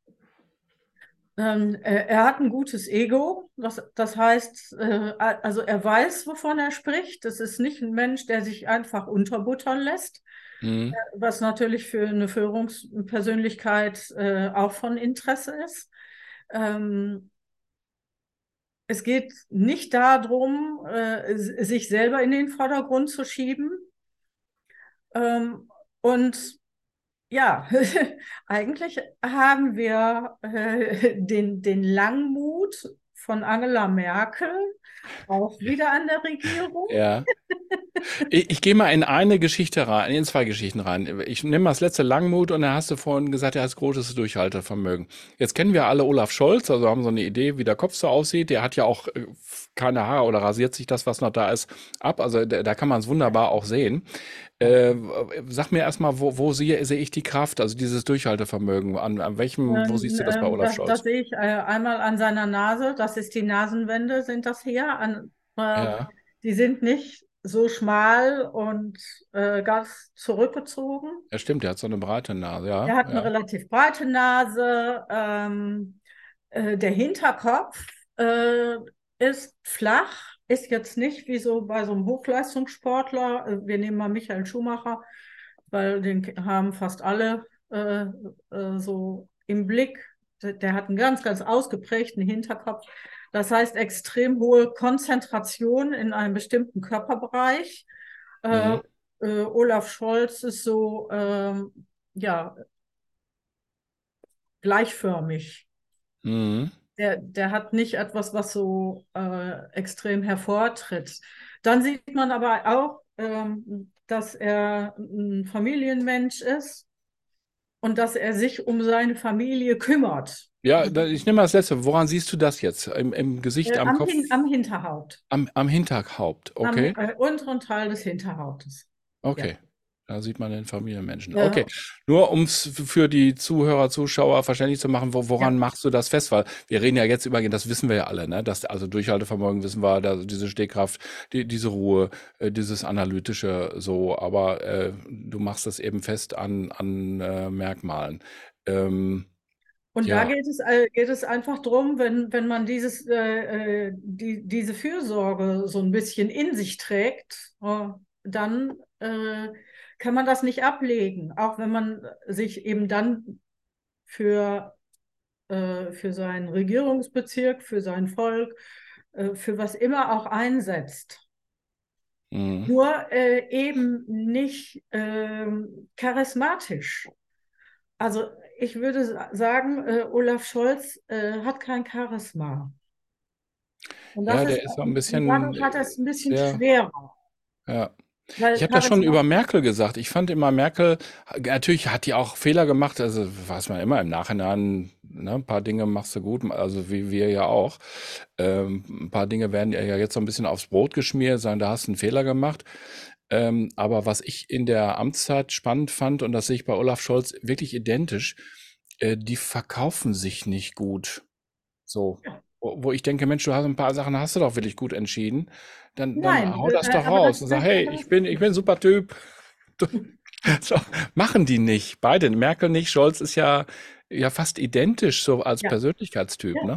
Ähm, er, er hat ein gutes Ego, das, das heißt, äh, also er weiß, wovon er spricht. Das ist nicht ein Mensch, der sich einfach unterbuttern lässt, Mhm. was natürlich für eine Führungspersönlichkeit äh, auch von Interesse ist. Ähm, Es geht nicht darum, äh, sich selber in den Vordergrund zu schieben. Ähm, und ja, eigentlich haben wir äh, den, den Langmut von Angela Merkel auch wieder an der Regierung. Ja. Ich, ich gehe mal in eine Geschichte rein, in zwei Geschichten rein. Ich nehme mal das letzte Langmut und da hast du vorhin gesagt, er hat großes Durchhaltevermögen. Jetzt kennen wir alle Olaf Scholz, also haben so eine Idee, wie der Kopf so aussieht. Der hat ja auch äh, keine Haare oder rasiert sich das, was noch da ist, ab. Also da, da kann man es wunderbar auch sehen. Äh, Sag mir erstmal, wo, wo sehe, sehe ich die Kraft, also dieses Durchhaltevermögen? An, an welchem, wo Ähm, siehst du das bei ähm, Olaf das, das Scholz? sehe ich äh, einmal an seiner Nase, das ist die Nasenwände, sind das hier. An, äh, Ja, die sind nicht so schmal und äh, ganz zurückgezogen. ja stimmt, der hat so eine breite Nase, ja, Er hat eine ja. relativ breite Nase. Ähm, äh, der Hinterkopf äh, ist flach, ist jetzt nicht wie so bei so einem Hochleistungssportler. Äh, Wir nehmen mal Michael Schumacher, weil den haben fast alle äh, äh, so im Blick. Der der hat einen ganz, ganz ausgeprägten Hinterkopf. Das heißt, extrem hohe Konzentration in einem bestimmten Körperbereich. Äh, Mhm. äh, Olaf Scholz ist so, ähm, ja, gleichförmig. Mhm. Der, der hat nicht etwas, was so äh, extrem hervortritt. Dann sieht man aber auch, ähm, dass er ein Familienmensch ist und dass er sich um seine Familie kümmert. Ja, da, ich nehme mal das letzte. Woran siehst du das jetzt? Im, im Gesicht, Äh, am am, Kopf, Hin am Hinterhaupt, am, am Hinterhaupt? am Okay, äh, unteren Teil des Hinterhauptes. Ja. okay. Da sieht man den Familienmenschen. Okay, Ja, nur um es für die Zuhörer, Zuschauer verständlich zu machen, wo, woran ja. machst du das fest? Weil wir reden ja jetzt über, das wissen wir ja alle, ne? Das, also Durchhaltevermögen wissen wir, da, diese Stehkraft, die, diese Ruhe, äh, dieses Analytische so, aber äh, du machst das eben fest an, an äh, Merkmalen. Ähm, Und da ja. geht es, äh, geht es einfach drum, wenn, wenn man dieses, äh, äh, die, diese Fürsorge so ein bisschen in sich trägt, äh, dann äh, kann man das nicht ablegen, auch wenn man sich eben dann für, äh, für seinen Regierungsbezirk, für sein Volk, äh, für was immer auch einsetzt. Mhm. Nur äh, eben nicht ähm, charismatisch. Also ich würde sa- sagen, äh, Olaf Scholz äh, hat kein Charisma. Und das Ja, ist, der ist so ein und bisschen dadurch hat er äh, es ein bisschen sehr, schwerer. ja. Ich Weil habe das schon Charisma, über Merkel gesagt. Ich fand immer Merkel, natürlich hat die auch Fehler gemacht, also weiß man immer im Nachhinein, ne, ein paar Dinge machst du gut, also wie wir ja auch. Ähm, ein paar Dinge werden ja jetzt so ein bisschen aufs Brot geschmiert, sagen, da hast du einen Fehler gemacht. Ähm, aber was ich in der Amtszeit spannend fand, und das sehe ich bei Olaf Scholz wirklich identisch, äh, die verkaufen sich nicht gut. So, ja, wo wo ich denke: „Mensch, du hast ein paar Sachen hast du doch wirklich gut entschieden. Dann dann nein, hau das äh, doch aber das, raus und sag: das, ‚Hey, aber ich das bin ist ich bin 'n nicht. super Typ.'" Du so, machen die nicht. Beide, Merkel nicht, Scholz ist ja ja fast identisch so als Ja, Persönlichkeitstyp, ja. ne?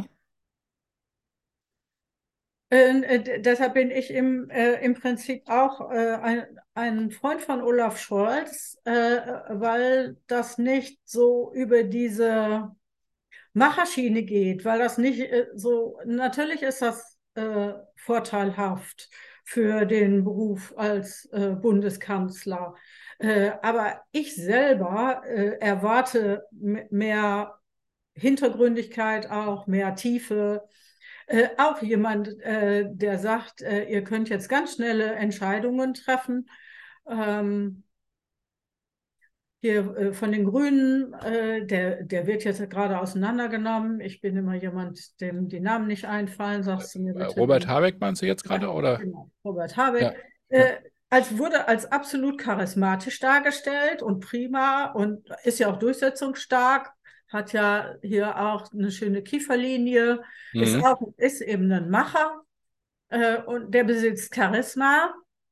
Äh, äh, deshalb bin ich im, äh, im Prinzip auch äh, ein, ein Freund von Olaf Scholz, äh, weil das nicht so über diese Macherschiene geht, weil das nicht äh, so, natürlich ist das äh, vorteilhaft für den Beruf als äh, Bundeskanzler. Äh, aber ich selber äh, erwarte m- mehr Hintergründigkeit auch, mehr Tiefe. Äh, auch jemand, äh, der sagt, äh, ihr könnt jetzt ganz schnelle Entscheidungen treffen. Ähm, hier äh, von den Grünen, äh, der, der wird jetzt gerade auseinandergenommen. Ich bin immer jemand, dem die Namen nicht einfallen. Sagst du mir Äh, bitte Robert den. Habeck meinst du jetzt Ja, gerade, oder? genau, Robert Ja, Habeck. ja. Äh, als wurde als absolut charismatisch dargestellt und prima und ist ja auch durchsetzungsstark, hat ja hier auch eine schöne Kieferlinie, ist Mhm. auch ist eben ein Macher äh, und der besitzt Charisma,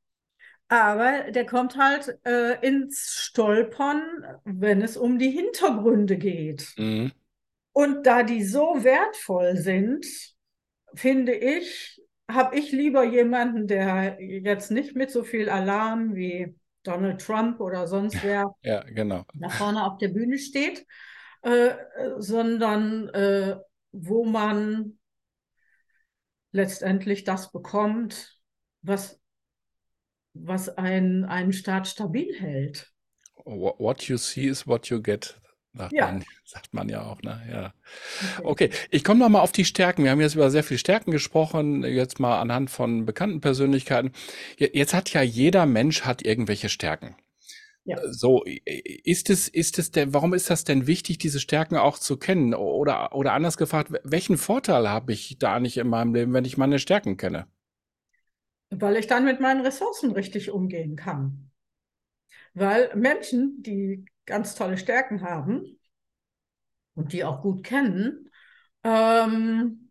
aber der kommt halt äh, ins Stolpern, wenn es um die Hintergründe geht. Mhm. Und da die so wertvoll sind, finde ich, habe ich lieber jemanden, der jetzt nicht mit so viel Alarm wie Donald Trump oder sonst wer Ja, genau. da vorne auf der Bühne steht, äh, sondern äh, wo man letztendlich das bekommt, was, was ein, einen Staat stabil hält. Wha- What you see is what you get, sagt Ja, man, sagt man ja auch, ne? Ja. das denke Okay, ich. ich komme noch mal auf die Stärken. Wir haben jetzt über sehr viele Stärken gesprochen, jetzt mal anhand von bekannten Persönlichkeiten. Je- Jetzt hat ja jeder Mensch hat irgendwelche Stärken. Ja. So, ist es, ist es denn, warum ist das denn wichtig, diese Stärken auch zu kennen? Oder, oder anders gefragt, welchen Vorteil habe ich da nicht in meinem Leben, wenn ich meine Stärken kenne? Weil ich dann mit meinen Ressourcen richtig umgehen kann. Weil Menschen, die ganz tolle Stärken haben und die auch gut kennen, ähm,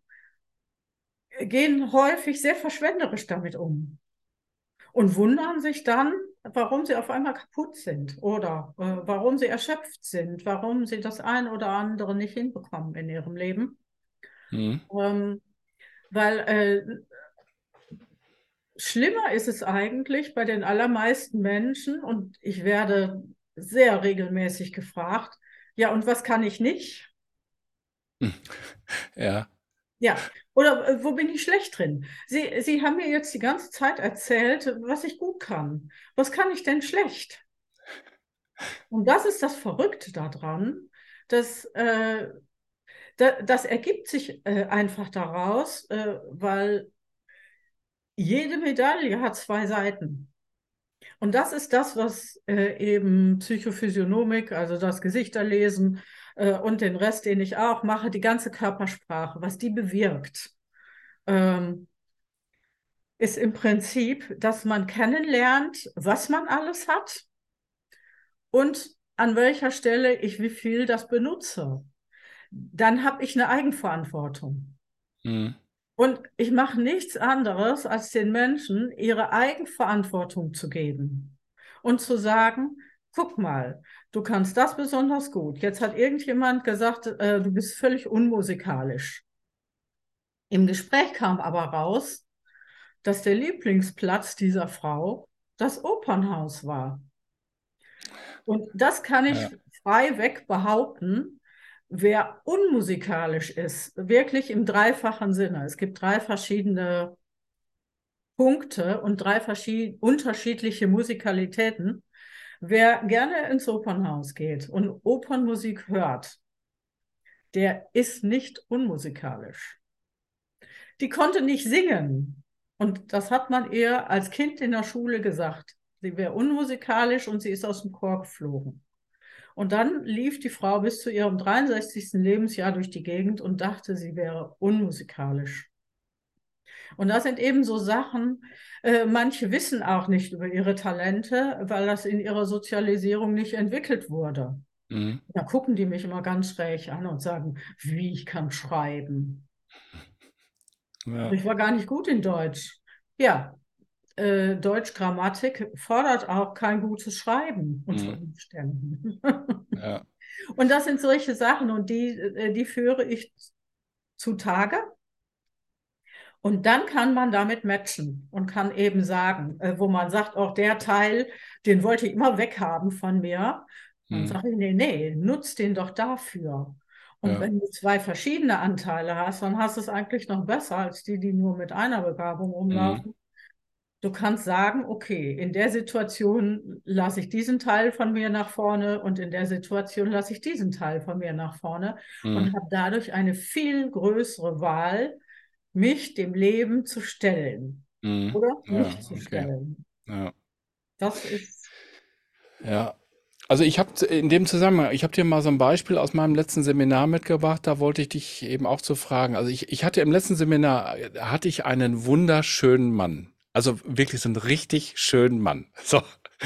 gehen häufig sehr verschwenderisch damit um und wundern sich dann, warum sie auf einmal kaputt sind oder äh, warum sie erschöpft sind, warum sie das ein oder andere nicht hinbekommen in ihrem Leben. Hm, Ähm, weil äh, schlimmer ist es eigentlich bei den allermeisten Menschen, und ich werde sehr regelmäßig gefragt, ja, und was kann ich nicht? hm, ja, Ja, oder äh, wo bin ich schlecht drin? Sie, Sie haben mir jetzt die ganze Zeit erzählt, was ich gut kann. Was kann ich denn schlecht? Und das ist das Verrückte daran, dass äh, da, das ergibt sich äh, einfach daraus, äh, weil jede Medaille hat zwei Seiten. Und das ist das, was äh, eben Psychophysiognomik, also das Gesichterlesen äh, und den Rest, den ich auch mache, die ganze Körpersprache, was die bewirkt. Ähm, ist im Prinzip, dass man kennenlernt, was man alles hat und an welcher Stelle ich wie viel das benutze. Dann habe ich eine Eigenverantwortung. hm, Und ich mache nichts anderes, als den Menschen ihre Eigenverantwortung zu geben und zu sagen, guck mal, du kannst das besonders gut. Jetzt hat irgendjemand gesagt, äh, du bist völlig unmusikalisch. Im Gespräch kam aber raus, dass der Lieblingsplatz dieser Frau das Opernhaus war. Und das kann ja, ich frei weg behaupten, wer unmusikalisch ist, wirklich im dreifachen Sinne. Es gibt drei verschiedene Punkte und drei verschied unterschiedliche Musikalitäten. Wer gerne ins Opernhaus geht und Opernmusik hört, der ist nicht unmusikalisch. Die konnte nicht singen. Und das hat man ihr als Kind in der Schule gesagt. Sie wäre unmusikalisch und sie ist aus dem Chor geflogen. Und dann lief die Frau bis zu ihrem dreiundsechzigsten Lebensjahr durch die Gegend und dachte, sie wäre unmusikalisch. Und das sind eben so Sachen, äh, manche wissen auch nicht über ihre Talente, weil das in ihrer Sozialisierung nicht entwickelt wurde. hm, Da gucken die mich immer ganz schräg an und sagen, wie ich kann schreiben. ja, Ich war gar nicht gut in Deutsch. Ja, äh, Deutsch-Grammatik fordert auch kein gutes Schreiben unter hm, Umständen. ja, Und das sind solche Sachen und die, äh, die führe ich zutage. Und dann kann man damit matchen und kann eben sagen, äh, wo man sagt, auch der Teil, den wollte ich immer weghaben von mir. Dann hm, sage ich, nee, nee, nutz den doch dafür. Und ja, wenn du zwei verschiedene Anteile hast, dann hast du es eigentlich noch besser als die, die nur mit einer Begabung hm, rumlaufen. Du kannst sagen, okay, in der Situation lasse ich diesen Teil von mir nach vorne und in der Situation lasse ich diesen Teil von mir nach vorne hm, und habe dadurch eine viel größere Wahl, mich dem Leben zu stellen Mhm. oder Ja, nicht zu okay. stellen. Ja. Das ist, Ja. Also ich habe in dem Zusammenhang, ich habe dir mal so ein Beispiel aus meinem letzten Seminar mitgebracht, da wollte ich dich eben auch zu fragen. Also ich, ich hatte im letzten Seminar, äh, hatte ich einen wunderschönen Mann. Also wirklich so einen richtig schönen Mann. So.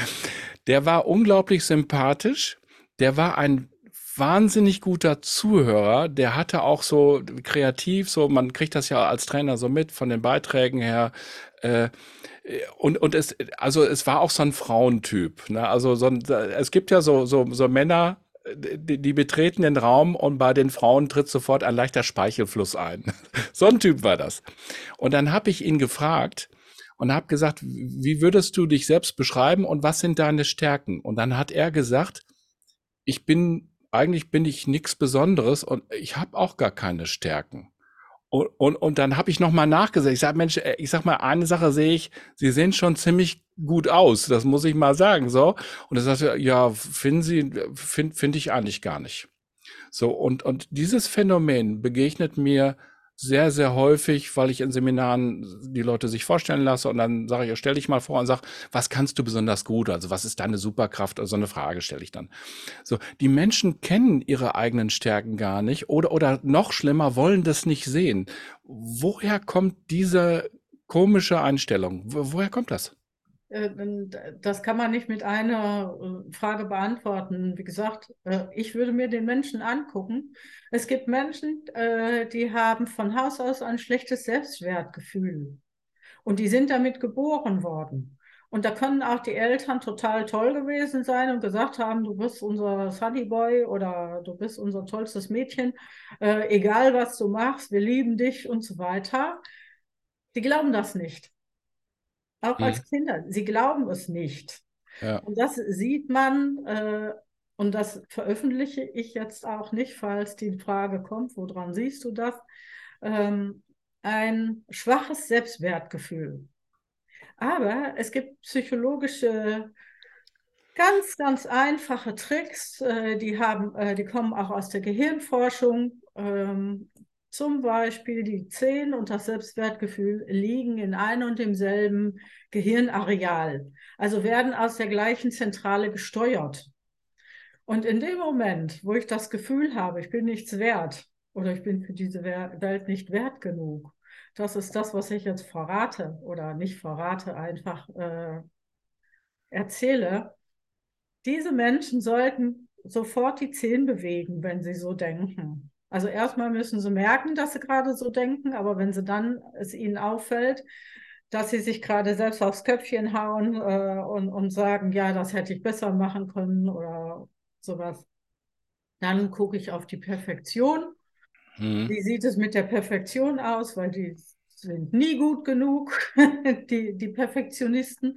Der war unglaublich sympathisch. Der war ein wahnsinnig guter Zuhörer. Der hatte auch so kreativ, so man kriegt das ja als Trainer so mit von den Beiträgen her. Äh, und, und es, also es war auch so ein Frauentyp. Ne? Also so ein, es gibt ja so, so, so Männer, die, die betreten den Raum und bei den Frauen tritt sofort ein leichter Speichelfluss ein. So ein Typ war das. Und dann habe ich ihn gefragt und habe gesagt, wie würdest du dich selbst beschreiben und was sind deine Stärken? Und dann hat er gesagt, ich bin, eigentlich bin ich nichts Besonderes und ich habe auch gar keine Stärken. Und, und, und dann habe ich nochmal nachgesehen. Ich sage, Mensch, äh, ich sag mal, eine Sache sehe ich, Sie sehen schon ziemlich gut aus. Das muss ich mal sagen, so. Und er sagte, ja, finden Sie, finde find ich eigentlich gar nicht. So, und, und dieses Phänomen begegnet mir sehr, sehr häufig, weil ich in Seminaren die Leute sich vorstellen lasse und dann sage ich, stell dich mal vor und sag, was kannst du besonders gut? Also was ist deine Superkraft? Also so eine Frage stelle ich dann. So, die Menschen kennen ihre eigenen Stärken gar nicht oder, oder noch schlimmer, wollen das nicht sehen. Woher kommt diese komische Einstellung? Wo, woher kommt das? äh, das kann man nicht mit einer äh, Frage beantworten. Wie gesagt, äh, ich würde mir den Menschen angucken. Es gibt Menschen, äh, die haben von Haus aus ein schlechtes Selbstwertgefühl. Und die sind damit geboren worden. Und da können auch die Eltern total toll gewesen sein und gesagt haben, du bist unser Sunnyboy oder du bist unser tollstes Mädchen, äh, egal was du machst, wir lieben dich und so weiter. Die glauben das nicht. Auch Hm, als Kinder. Sie glauben es nicht. ja. Und das sieht man, äh, und das veröffentliche ich jetzt auch nicht, falls die Frage kommt, woran siehst du das? Ähm, ein schwaches Selbstwertgefühl. Aber es gibt psychologische, ganz, ganz einfache Tricks, äh, die haben, äh, die kommen auch aus der Gehirnforschung. Ähm, zum Beispiel die Zehn und das Selbstwertgefühl liegen in einem und demselben Gehirnareal, also werden aus der gleichen Zentrale gesteuert. Und in dem Moment, wo ich das Gefühl habe, ich bin nichts wert oder ich bin für diese Welt nicht wert genug, das ist das, was ich jetzt verrate oder nicht verrate, einfach äh, erzähle. Diese Menschen sollten sofort die Zehen bewegen, wenn sie so denken. Also erstmal müssen sie merken, dass sie gerade so denken, aber wenn sie dann es ihnen auffällt, dass sie sich gerade selbst aufs Köpfchen hauen äh, und, und sagen, ja, das hätte ich besser machen können oder sowas, dann gucke ich auf die Perfektion. Hm, Wie sieht es mit der Perfektion aus? Weil die sind nie gut genug, die, die Perfektionisten.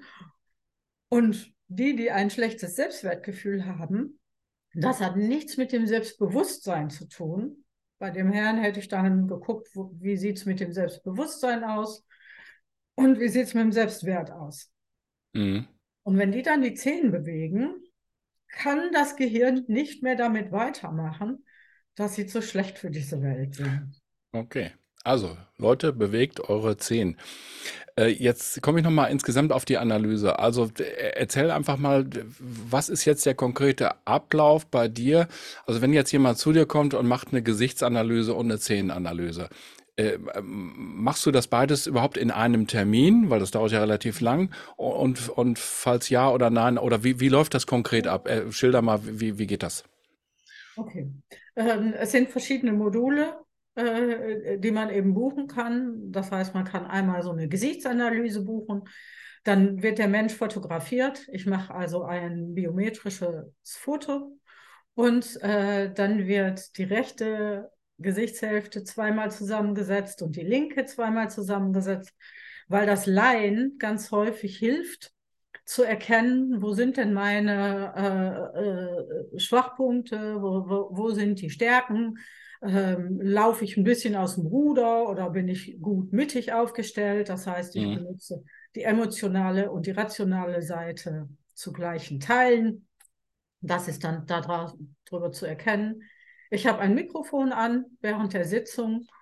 Und die, die ein schlechtes Selbstwertgefühl haben, das hat nichts mit dem Selbstbewusstsein zu tun. Bei dem Herrn hätte ich dann geguckt, wo, wie sieht es mit dem Selbstbewusstsein aus und wie sieht es mit dem Selbstwert aus. hm. Und wenn die dann die Zehen bewegen, kann das Gehirn nicht mehr damit weitermachen, dass sie zu schlecht für diese Welt sind. Okay. Also, Leute, bewegt eure Zehen. Äh, jetzt komme ich noch mal insgesamt auf die Analyse. Also d- erzähl einfach mal, d- was ist jetzt der konkrete Ablauf bei dir? Also wenn jetzt jemand zu dir kommt und macht eine Gesichtsanalyse und eine Zehenanalyse, äh, ähm, machst du das beides überhaupt in einem Termin? Weil das dauert ja relativ lang. Und, und falls ja oder nein, oder wie, wie läuft das konkret ab? Äh, schilder mal, wie, wie geht das? Okay. Ähm, es sind verschiedene Module, äh, die man eben buchen kann. Das heißt, man kann einmal so eine Gesichtsanalyse buchen. Dann wird der Mensch fotografiert. Ich mache also ein biometrisches Foto. Und äh, dann wird die rechte Gesichtshälfte zweimal zusammengesetzt und die linke zweimal zusammengesetzt, weil das Laien ganz häufig hilft zu erkennen, wo sind denn meine äh, äh, Schwachpunkte, wo, wo, wo sind die Stärken, ähm, laufe ich ein bisschen aus dem Ruder oder bin ich gut mittig aufgestellt. Das heißt, ich Mhm. benutze die emotionale und die rationale Seite zu gleichen Teilen. Das ist dann darüber zu erkennen. Ich habe ein Mikrofon an während der Sitzung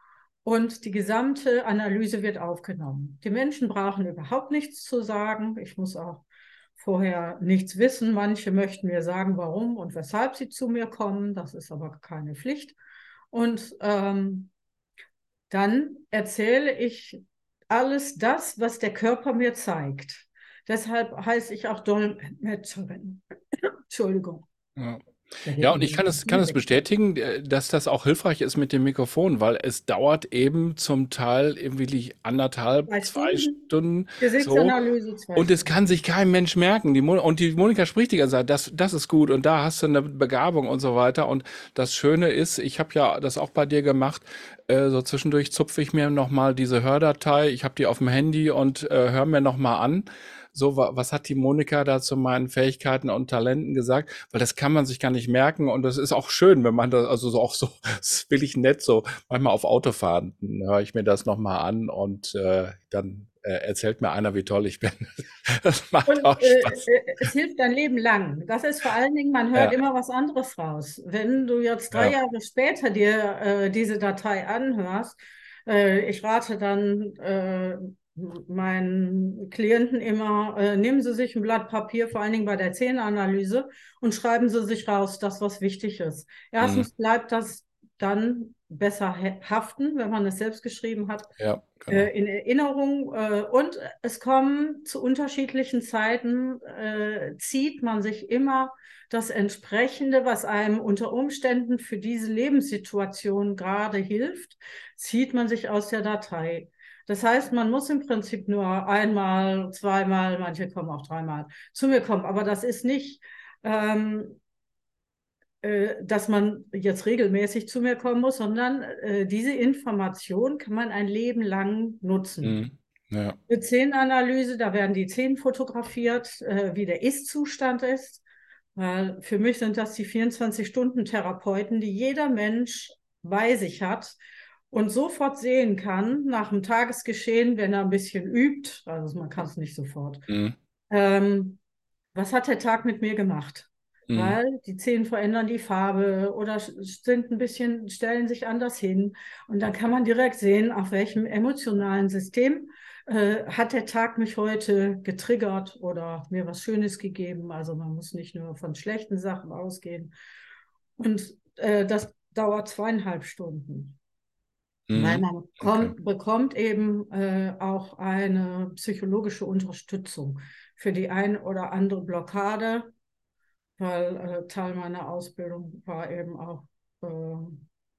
und die gesamte Analyse wird aufgenommen. Die Menschen brauchen überhaupt nichts zu sagen. Ich muss auch vorher nichts wissen. Manche möchten mir sagen, warum und weshalb sie zu mir kommen. Das ist aber keine Pflicht. Und ähm, dann erzähle ich alles das, was der Körper mir zeigt. Deshalb heiße ich auch Dolmetscherin. Entschuldigung. Ja. Da geht Ja, mir und ich die kann es, kann Fantasie es weg. bestätigen, äh, dass das auch hilfreich ist mit dem Mikrofon, weil es dauert eben zum Teil irgendwie anderthalb, Zwei zwei Stunden Stunden so. Gesichtsanalyse, zwei Und es kann Stunden. sich kein Mensch merken. Die Mon und die Monika spricht die ganze Zeit, das, das ist gut und da hast du eine Begabung und so weiter. Und das Schöne ist, ich habe ja das auch bei dir gemacht, äh, so zwischendurch zupfe ich mir nochmal diese Hördatei, ich habe die auf dem Handy und äh, höre mir nochmal an. So, wa was hat die Monika da zu meinen Fähigkeiten und Talenten gesagt? Weil das kann man sich gar nicht merken und das ist auch schön, wenn man das, also so auch so, das ist wirklich nett, so manchmal auf Autofahrten höre ich mir das nochmal an und äh, dann äh, erzählt mir einer, wie toll ich bin. Das macht Und auch äh, Spaß. äh, es hilft dein Leben lang. Das ist vor allen Dingen, man hört Ja, immer was anderes raus. Wenn du jetzt drei ja. Jahre später dir äh, diese Datei anhörst, äh, ich rate dann äh, meinen Klienten immer, äh, nehmen Sie sich ein Blatt Papier, vor allen Dingen bei der Zähneanalyse, und schreiben Sie sich raus, das, was wichtig ist. Mhm. Erstens bleibt das dann besser haften, wenn man es selbst geschrieben hat, Ja, genau. äh, in Erinnerung, äh, und es kommen zu unterschiedlichen Zeiten, äh, zieht man sich immer das Entsprechende, was einem unter Umständen für diese Lebenssituation gerade hilft, zieht man sich aus der Datei. Das heißt, man muss im Prinzip nur einmal, zweimal, manche kommen auch dreimal zu mir kommen, aber das ist nicht ähm, äh, dass man jetzt regelmäßig zu mir kommen muss, sondern äh, diese Information kann man ein Leben lang nutzen. Mhm. Ja. Eine Zehenanalyse, da werden die Zähne fotografiert, äh, wie der Ist-Zustand ist. Weil für mich sind das die vierundzwanzig-Stunden-Therapeuten, die jeder Mensch bei sich hat und sofort sehen kann, nach dem Tagesgeschehen, wenn er ein bisschen übt, also man kann es nicht sofort, Mhm. ähm, was hat der Tag mit mir gemacht? Mhm. Weil die Zähne verändern die Farbe oder sind ein bisschen, stellen sich anders hin. Und dann kann man direkt sehen, auf welchem emotionalen System äh, hat der Tag mich heute getriggert oder mir was Schönes gegeben. Also man muss nicht nur von schlechten Sachen ausgehen. Und äh, das dauert zweieinhalb Stunden. Weil Mhm. man Okay. kommt, bekommt eben äh, auch eine psychologische Unterstützung für die ein oder andere Blockade, weil äh, Teil meiner Ausbildung war eben auch äh,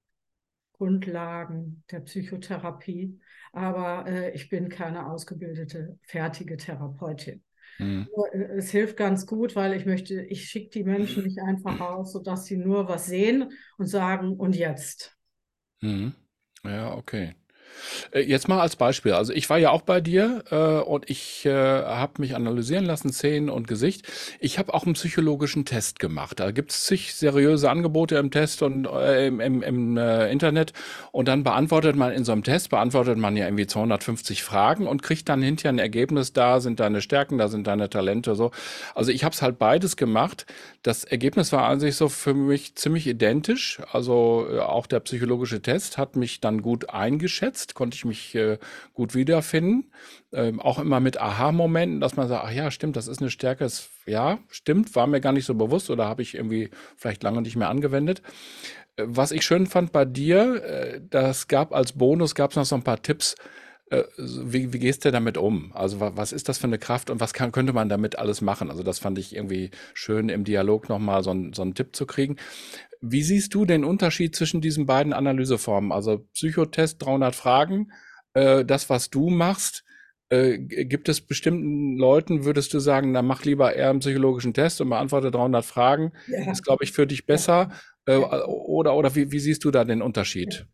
Grundlagen der Psychotherapie. Aber äh, ich bin keine ausgebildete, fertige Therapeutin. Mhm. Nur, äh, es hilft ganz gut, weil ich möchte, ich schicke die Menschen nicht einfach raus, sodass sie nur was sehen und sagen, und jetzt. Mhm. Ja, okay. Äh, Jetzt mal als Beispiel. Also ich war ja auch bei dir äh, und ich äh, habe mich analysieren lassen, Zähne und Gesicht. Ich habe auch einen psychologischen Test gemacht. Da gibt es zig seriöse Angebote im Test und äh, im, im, im äh, Internet. Und dann beantwortet man in so einem Test, beantwortet man ja irgendwie zweihundertfünfzig Fragen und kriegt dann hinterher ein Ergebnis. Da sind deine Stärken, da sind deine Talente. So. Also ich habe es halt beides gemacht. Das Ergebnis war an sich so für mich ziemlich identisch. Also äh, auch der psychologische Test hat mich dann gut eingeschätzt, konnte ich mich äh, gut wiederfinden. Ähm, auch immer mit Aha-Momenten, dass man sagt, ach ja, stimmt, das ist eine Stärke. Das, ja, stimmt, war mir gar nicht so bewusst oder habe ich irgendwie vielleicht lange nicht mehr angewendet. Äh, Was ich schön fand bei dir, äh, das gab als Bonus, gab es noch so ein paar Tipps. Äh, so Wie, wie gehst du damit um? Also wa- was ist das für eine Kraft und was kann, könnte man damit alles machen? Also das fand ich irgendwie schön im Dialog nochmal so, ein, so einen Tipp zu kriegen. Wie siehst du den Unterschied zwischen diesen beiden Analyseformen? Also Psychotest, dreihundert Fragen, äh, das, was du machst, äh, g- gibt es bestimmten Leuten, würdest du sagen, na mach lieber eher einen psychologischen Test und beantworte dreihundert Fragen, ist, Ja, glaube ich, für dich ja, besser? Äh, ja. oder oder wie, wie siehst du da den Unterschied?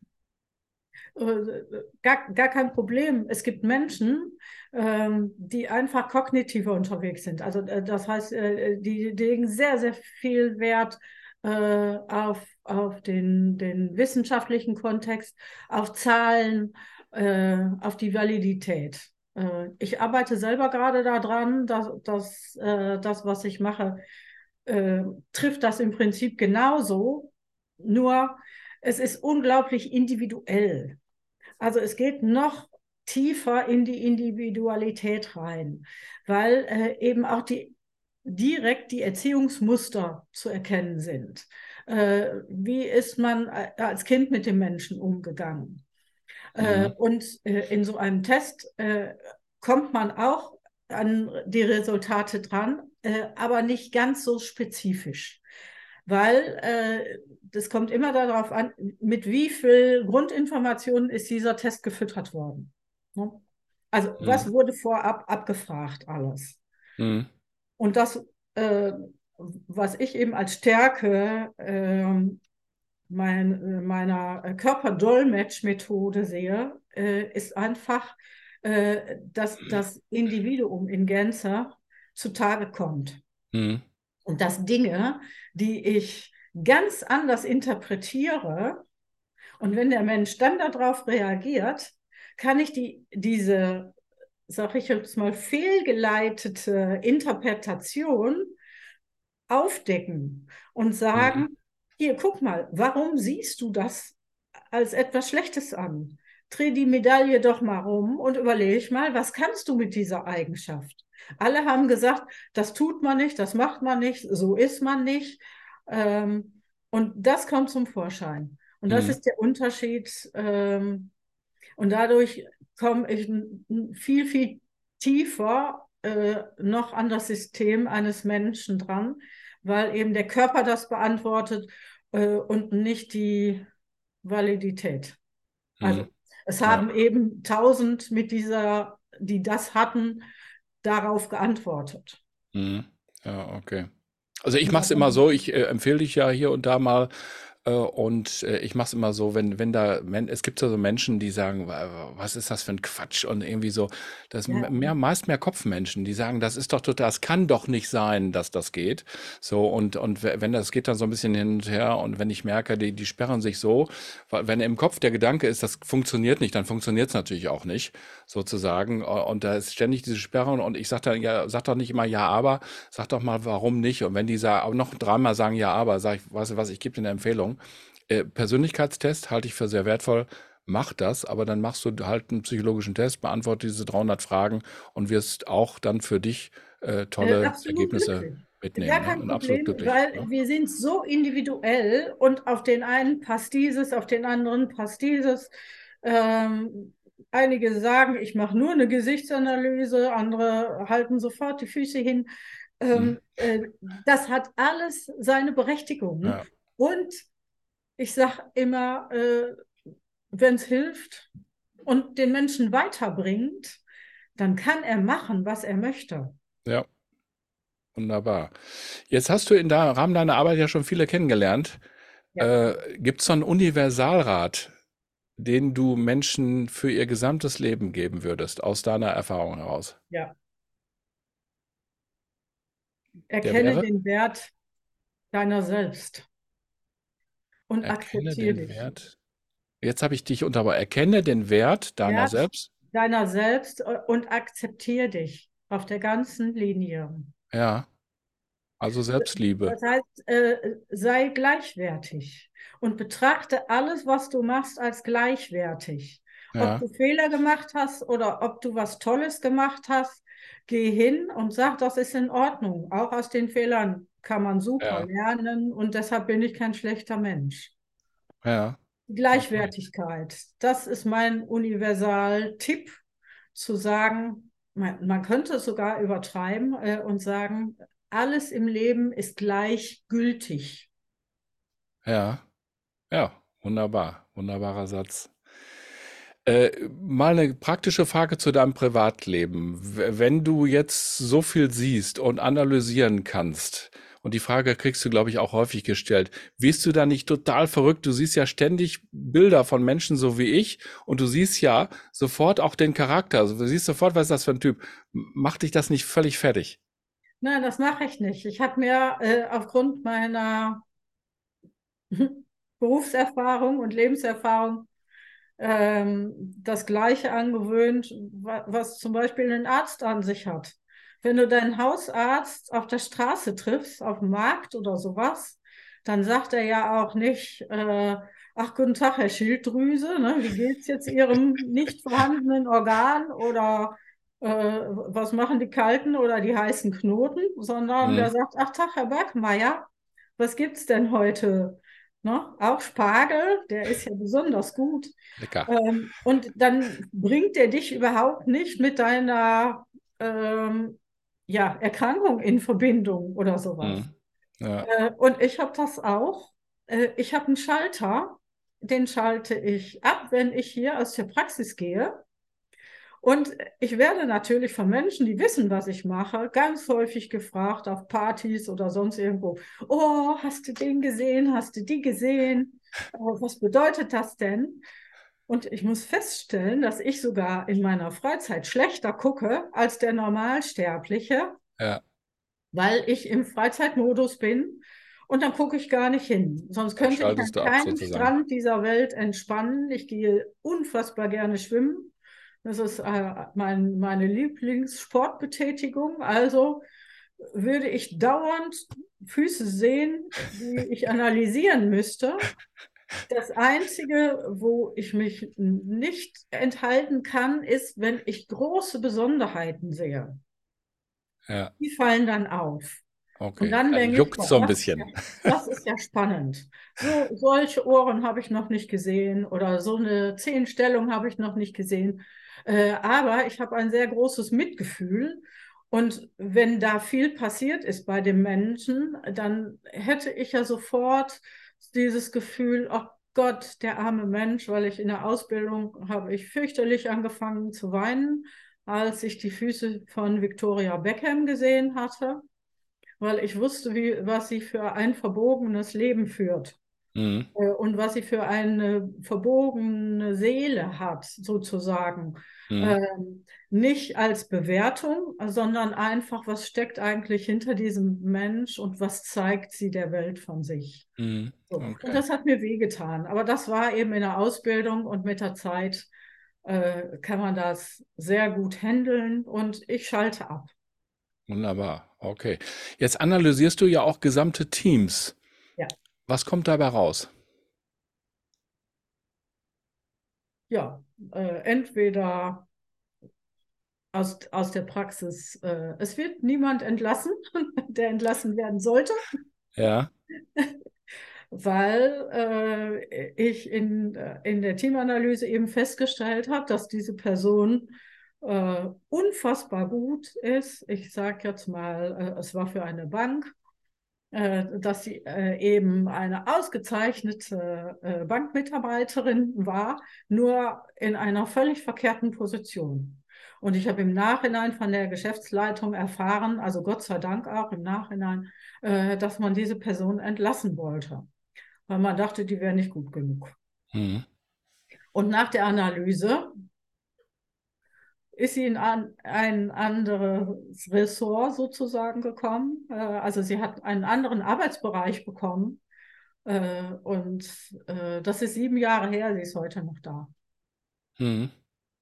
Äh, Gar, gar kein Problem. Es gibt Menschen, ähm, die einfach kognitiver unterwegs sind. Also äh, das heißt, äh, die, die legen sehr, sehr viel Wert äh, auf, auf den, den wissenschaftlichen Kontext, auf Zahlen, äh, auf die Validität. Äh, ich arbeite selber gerade daran, dass, dass äh, das, was ich mache, äh, trifft das im Prinzip genauso. Nur es ist unglaublich individuell. Also es geht noch tiefer in die Individualität rein, weil äh, eben auch die direkt die Erziehungsmuster zu erkennen sind. Äh, wie ist man als Kind mit dem Menschen umgegangen? Äh, Mhm. und äh, in so einem Test äh, kommt man auch an die Resultate dran, äh, aber nicht ganz so spezifisch. Weil äh, das kommt immer darauf an, mit wie viel Grundinformationen ist dieser Test gefüttert worden. Ne? Also Mhm. was wurde vorab abgefragt alles? Mhm. Und das, äh, was ich eben als Stärke äh, mein, meiner Körperdolmetschmethode sehe, äh, ist einfach, äh, dass das Individuum in Gänze zutage kommt. Mhm. Und dass Dinge, die ich ganz anders interpretiere, und wenn der Mensch dann darauf reagiert, kann ich die, diese, sag ich jetzt mal, fehlgeleitete Interpretation aufdecken und Mhm. sagen, hier, guck mal, warum siehst du das als etwas Schlechtes an? Dreh die Medaille doch mal rum und überlege mal, was kannst du mit dieser Eigenschaft? Alle haben gesagt, das tut man nicht, das macht man nicht, so ist man nicht. Ähm, und das kommt zum Vorschein. Und das Mhm. ist der Unterschied. Ähm, und dadurch komme ich viel, viel tiefer äh, noch an das System eines Menschen dran, weil eben der Körper das beantwortet äh, und nicht die Validität. Mhm. Also es Ja. haben eben tausend mit dieser, die das hatten, darauf geantwortet. Mhm. Ja, okay. Also ich mache Ja, es immer so, ich äh, empfehle dich ja hier und da mal äh, und äh, ich mache es immer so, wenn, wenn da, Men es gibt ja so Menschen, die sagen, "Wa- was ist das für ein Quatsch und irgendwie so, das ja, m- mehr, meist mehr Kopfmenschen, die sagen, das ist doch total, das kann doch nicht sein, dass das geht. So und, und we- wenn das geht dann so ein bisschen hin und her und wenn ich merke, die, die sperren sich so, weil wenn im Kopf der Gedanke ist, das funktioniert nicht, dann funktioniert es natürlich auch nicht, sozusagen. Und da ist ständig diese Sperrung und ich sage dann, ja, sag doch nicht immer ja, aber, sag doch mal, warum nicht? Und wenn die sa- auch noch dreimal sagen, ja, aber, sag ich, weißt du was, ich gebe dir eine Empfehlung. Äh, Persönlichkeitstest halte ich für sehr wertvoll. Mach das, aber dann machst du halt einen psychologischen Test, beantworte diese dreihundert Fragen und wirst auch dann für dich äh, äh, tolle absolut Ergebnisse glücklich. mitnehmen, Gar ne? kein Und absolut Problem, glücklich. weil Ne? wir sind so individuell und auf den einen passt dieses, auf den anderen passt dieses. Ähm, einige sagen, ich mache nur eine Gesichtsanalyse, andere halten sofort die Füße hin. Hm. Ähm, äh, das hat alles seine Berechtigung. Ja, Und ich sage immer, äh, wenn es hilft und den Menschen weiterbringt, dann kann er machen, was er möchte. ja, wunderbar. Jetzt hast du in der Rahmen deiner Arbeit ja schon viele kennengelernt. Ja, Äh, Gibt es so einen Universalrat, den du Menschen für ihr gesamtes Leben geben würdest, aus deiner Erfahrung heraus? ja. Der Erkenne wäre? den Wert deiner selbst und Erkenne akzeptiere den dich. Wert. Jetzt habe ich dich unterbrochen. Erkenne den Wert deiner Wert selbst. deiner selbst und akzeptiere dich auf der ganzen Linie. Ja, also Selbstliebe. Das heißt, äh, sei gleichwertig und betrachte alles, was du machst, als gleichwertig. Ob Ja, du Fehler gemacht hast oder ob du was Tolles gemacht hast, geh hin und sag, das ist in Ordnung. Auch aus den Fehlern kann man super ja, lernen und deshalb bin ich kein schlechter Mensch. ja. Okay. Gleichwertigkeit, das ist mein Universal-Tipp, zu sagen, man, man könnte es sogar übertreiben äh, und sagen, alles im Leben ist gleichgültig. Ja, ja, wunderbar. Wunderbarer Satz. Äh, mal eine praktische Frage zu deinem Privatleben. W- Wenn du jetzt so viel siehst und analysieren kannst, und die Frage kriegst du, glaube ich, auch häufig gestellt, wirst du da nicht total verrückt? Du siehst ja ständig Bilder von Menschen so wie ich und du siehst ja sofort auch den Charakter. Also du siehst sofort, was ist das für ein Typ. M- Macht dich das nicht völlig fertig? Nein, das mache ich nicht. Ich habe mir äh, aufgrund meiner Berufserfahrung und Lebenserfahrung ähm, das Gleiche angewöhnt, wa was zum Beispiel ein Arzt an sich hat. Wenn du deinen Hausarzt auf der Straße triffst, auf dem Markt oder sowas, dann sagt er ja auch nicht, äh, ach, guten Tag, Herr Schilddrüse, ne? Wie geht es jetzt Ihrem nicht vorhandenen Organ oder äh, was machen die kalten oder die heißen Knoten, sondern der Mhm. sagt, ach, Tag, Herr Bergmeier, was gibt's denn heute? Ne? Auch Spargel, der ist ja besonders gut. Lecker. Ähm, und dann bringt er dich überhaupt nicht mit deiner ähm, ja, Erkrankung in Verbindung oder sowas. Mhm. Ja, Äh, und ich habe das auch. Äh, ich habe einen Schalter, den schalte ich ab, wenn ich hier aus der Praxis gehe. Und ich werde natürlich von Menschen, die wissen, was ich mache, ganz häufig gefragt auf Partys oder sonst irgendwo. Oh, hast du den gesehen? Hast du die gesehen? Äh, Was bedeutet das denn? Und ich muss feststellen, dass ich sogar in meiner Freizeit schlechter gucke als der Normalsterbliche, ja, weil ich im Freizeitmodus bin und dann gucke ich gar nicht hin. Sonst dann könnte ich schaltest an du ab keinem sozusagen. Strand dieser Welt entspannen. Ich gehe unfassbar gerne schwimmen. Das ist äh, mein, meine Lieblingssportbetätigung. Also würde ich dauernd Füße sehen, die ich analysieren müsste. Das Einzige, wo ich mich nicht enthalten kann, ist, wenn ich große Besonderheiten sehe. Ja, Die fallen dann auf. Und okay. dann Dann denke ich, juckt boah, so ein das ist ja, bisschen. das ist ja spannend. So, solche Ohren habe ich noch nicht gesehen oder so eine Zehenstellung habe ich noch nicht gesehen. Äh, aber ich habe ein sehr großes Mitgefühl. Und wenn da viel passiert ist bei dem Menschen, dann hätte ich ja sofort dieses Gefühl, oh Gott, der arme Mensch, weil ich in der Ausbildung habe ich fürchterlich angefangen zu weinen, als ich die Füße von Victoria Beckham gesehen hatte, weil ich wusste, wie, was sie für ein verbogenes Leben führt Mhm. äh, und was sie für eine verbogene Seele hat, sozusagen. Mhm. Ähm, nicht als Bewertung, sondern einfach, was steckt eigentlich hinter diesem Mensch und was zeigt sie der Welt von sich. Mhm. So. Und Okay. das hat mir wehgetan. Aber das war eben in der Ausbildung und mit der Zeit äh, kann man das sehr gut handeln und ich schalte ab. Wunderbar. Okay. Jetzt analysierst du ja auch gesamte Teams. Ja. Was kommt dabei raus? Ja, äh, entweder aus, aus der Praxis, äh, es wird niemand entlassen, der entlassen werden sollte, Ja. weil äh, ich in, äh, in der Teamanalyse eben festgestellt habe, dass diese Person äh, unfassbar gut ist. Ich sage jetzt mal, äh, es war für eine Bank, äh, dass sie äh, eben eine ausgezeichnete äh, Bankmitarbeiterin war, nur in einer völlig verkehrten Position. Und ich habe im Nachhinein von der Geschäftsleitung erfahren, also Gott sei Dank auch im Nachhinein, äh, dass man diese Person entlassen wollte, weil man dachte, die wäre nicht gut genug. Mhm. Und nach der Analyse ist sie in an, ein anderes Ressort sozusagen gekommen. Äh, also sie hat einen anderen Arbeitsbereich bekommen. Äh, und äh, das ist sieben Jahre her, sie ist heute noch da. Mhm.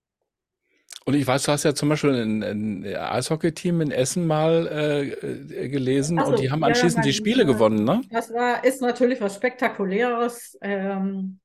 Und ich weiß, du hast ja zum Beispiel ein, ein Eishockey-Team in Essen mal äh, äh, gelesen und die Also, haben ja, anschließend die mein, Spiele äh, gewonnen, ne? das war, ist natürlich was Spektakuläres. Ähm,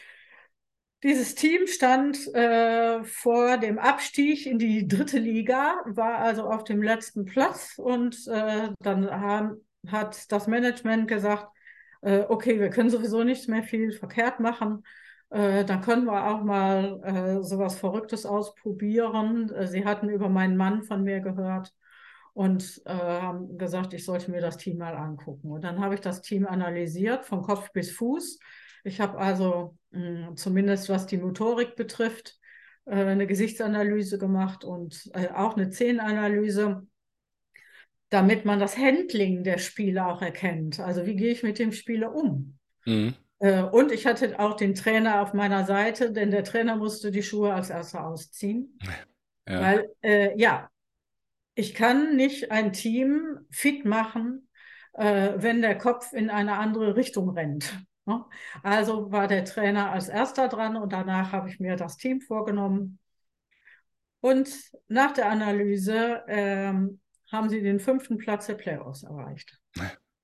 dieses Team stand äh, vor dem Abstieg in die dritte Liga, war also auf dem letzten Platz und äh, dann haben, hat das Management gesagt, äh, okay, wir können sowieso nicht mehr viel verkehrt machen, äh, dann können wir auch mal äh, sowas Verrücktes ausprobieren. Äh, Sie hatten über meinen Mann von mir gehört und äh, haben gesagt, ich sollte mir das Team mal angucken. Und dann habe ich das Team analysiert, von Kopf bis Fuß. Ich habe also mh, zumindest was die Motorik betrifft, äh, eine Gesichtsanalyse gemacht und äh, auch eine Zehenanalyse, damit man das Handling der Spieler auch erkennt. Also wie gehe ich mit dem Spieler um? Mhm. Äh, und ich hatte auch den Trainer auf meiner Seite, denn der Trainer musste die Schuhe als erster ausziehen. Ja. Weil, äh, ja, ich kann nicht ein Team fit machen, äh, wenn der Kopf in eine andere Richtung rennt. Ne? Also war der Trainer als erster dran und danach habe ich mir das Team vorgenommen. Und nach der Analyse ähm, haben sie den fünften Platz der Playoffs erreicht.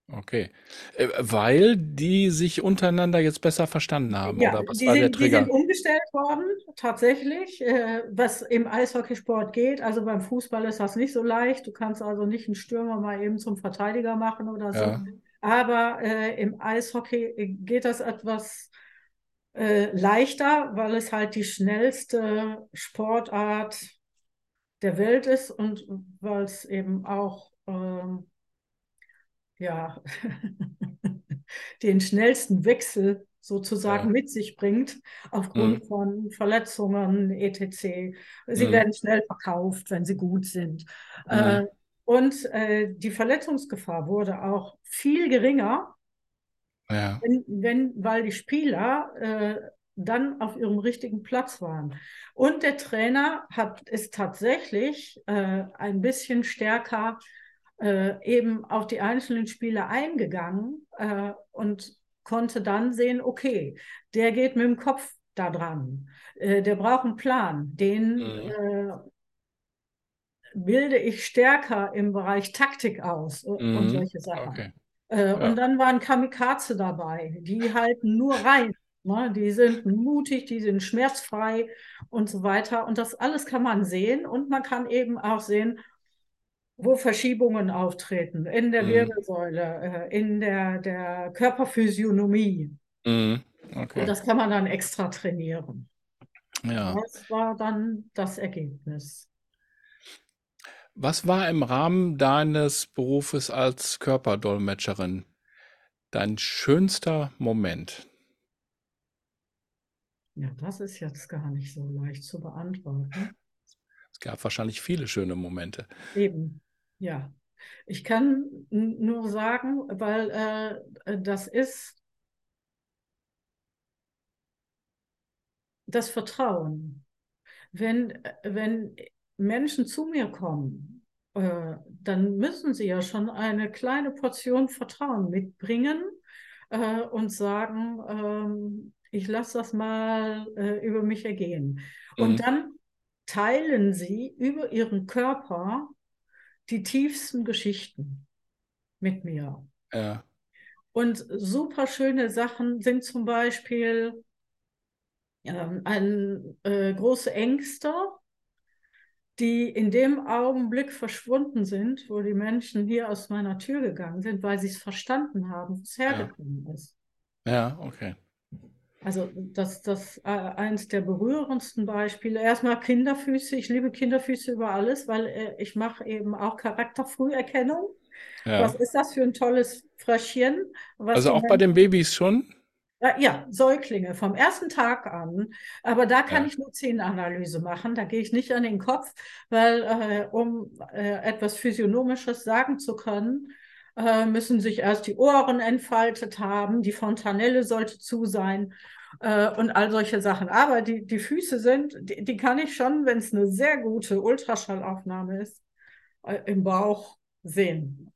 Okay. Äh, weil die sich untereinander jetzt besser verstanden haben, Ja, oder was die war der sind, die sind Trigger? umgestellt worden, tatsächlich, äh, was im Eishockeysport geht. Also beim Fußball ist das nicht so leicht. Du kannst also nicht einen Stürmer mal eben zum Verteidiger machen oder so. Ja. Aber äh, im Eishockey äh, geht das etwas äh, leichter, weil es halt die schnellste Sportart der Welt ist und weil es eben auch ähm, ja, den schnellsten Wechsel sozusagen Ja. mit sich bringt, Mhm. aufgrund von Verletzungen, et cetera. Sie Mhm. werden schnell verkauft, wenn sie gut sind. Mhm. Äh, und äh, die Verletzungsgefahr wurde auch viel geringer, Ja. wenn, wenn, weil die Spieler äh, dann auf ihrem richtigen Platz waren. Und der Trainer hat ist tatsächlich äh, ein bisschen stärker äh, eben auf die einzelnen Spieler eingegangen äh, und konnte dann sehen, okay, der geht mit dem Kopf da dran, äh, der braucht einen Plan, den Mhm. äh, bilde ich stärker im Bereich Taktik aus und Mhm. solche Sachen. Okay. Äh, Ja. und dann waren Kamikaze dabei, die halten nur rein. Ne? Die sind mutig, die sind schmerzfrei und so weiter. Und das alles kann man sehen und man kann eben auch sehen, wo Verschiebungen auftreten in der Mhm. Wirbelsäule, äh, in der, der Körperphysiognomie. Mhm. Und Okay. das kann man dann extra trainieren. Ja. Das war dann das Ergebnis. Was war im Rahmen deines Berufes als Körperdolmetscherin dein schönster Moment? Ja, das ist jetzt gar nicht so leicht zu beantworten. Es gab wahrscheinlich viele schöne Momente. Eben, ja. Ich kann nur sagen, weil äh, das ist das Vertrauen. Wenn, wenn Menschen zu mir kommen, äh, dann müssen sie ja schon eine kleine Portion Vertrauen mitbringen äh, und sagen, ähm, ich lasse das mal äh, über mich ergehen. Und Mhm. dann teilen sie über ihren Körper die tiefsten Geschichten mit mir. Ja. Und super schöne Sachen sind zum Beispiel ähm, ein äh, große Ängste, die in dem Augenblick verschwunden sind, wo die Menschen hier aus meiner Tür gegangen sind, weil sie es verstanden haben, wo es Ja. hergekommen ist. Ja, okay. Also das, das äh, eins der berührendsten Beispiele. Erstmal Kinderfüße. Ich liebe Kinderfüße über alles, weil äh, ich mache eben auch Charakterfrüherkennung. Was Ja. ist das für ein tolles Fröschchen, was Also die auch bei den Menschen. Babys schon? Äh, Ja, Säuglinge vom ersten Tag an. Aber da kann Ja. ich nur Zehenanalyse machen. Da gehe ich nicht an den Kopf, weil äh, um äh, etwas Physiognomisches sagen zu können, äh, müssen sich erst die Ohren entfaltet haben, die Fontanelle sollte zu sein äh, und all solche Sachen. Aber die, die Füße sind, die, die kann ich schon, wenn es eine sehr gute Ultraschallaufnahme ist, äh, im Bauch sehen,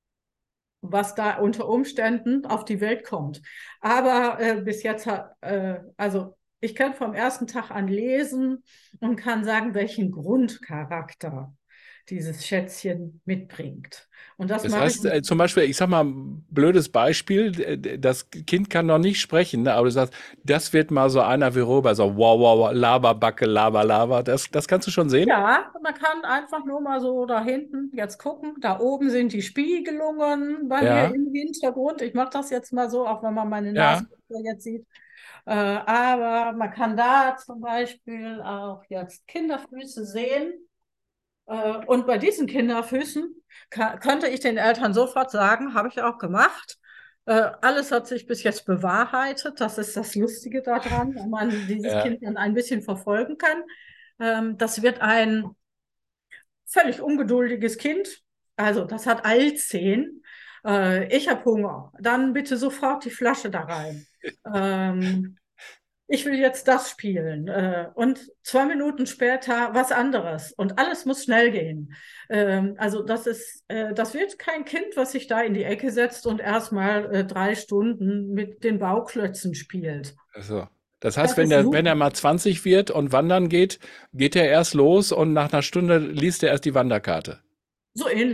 was da unter Umständen auf die Welt kommt. Aber äh, bis jetzt hat, äh, also ich kann vom ersten Tag an lesen und kann sagen, welchen Grundcharakter dieses Schätzchen mitbringt. Und das Das mache ich. heißt, äh, zum Beispiel, ich sag mal, ein blödes Beispiel, äh, das Kind kann noch nicht sprechen, ne? Aber du sagst, das wird mal so einer wie Robert, so wow, wow, wow, Laberbacke, Laber, Laber. Das, das kannst du schon sehen? Ja, man kann einfach nur mal so da hinten jetzt gucken. Da oben sind die Spiegelungen bei mir Ja, im Hintergrund. Ich mache das jetzt mal so, auch wenn man meine Nase ja, jetzt sieht. Äh, aber man kann da zum Beispiel auch jetzt Kinderfüße sehen. Äh, und bei diesen Kinderfüßen kann, könnte ich den Eltern sofort sagen, habe ich auch gemacht. Äh, alles hat sich bis jetzt bewahrheitet. Das ist das Lustige daran, wenn man dieses ja. Kind dann ein bisschen verfolgen kann. Ähm, das wird ein völlig ungeduldiges Kind. Also das hat Eilzehen. Äh, ich habe Hunger. Dann bitte sofort die Flasche da rein. Ähm, ich will jetzt das spielen. Äh, und zwei Minuten später was anderes. Und alles muss schnell gehen. Ähm, also das ist, äh, das wird kein Kind, was sich da in die Ecke setzt und erstmal äh, drei Stunden mit den Bauklötzen spielt. Also, das heißt, Das wenn ist der, wenn er super. mal zwanzig wird und wandern geht, geht er erst los und nach einer Stunde liest er erst die Wanderkarte. So ähnlich.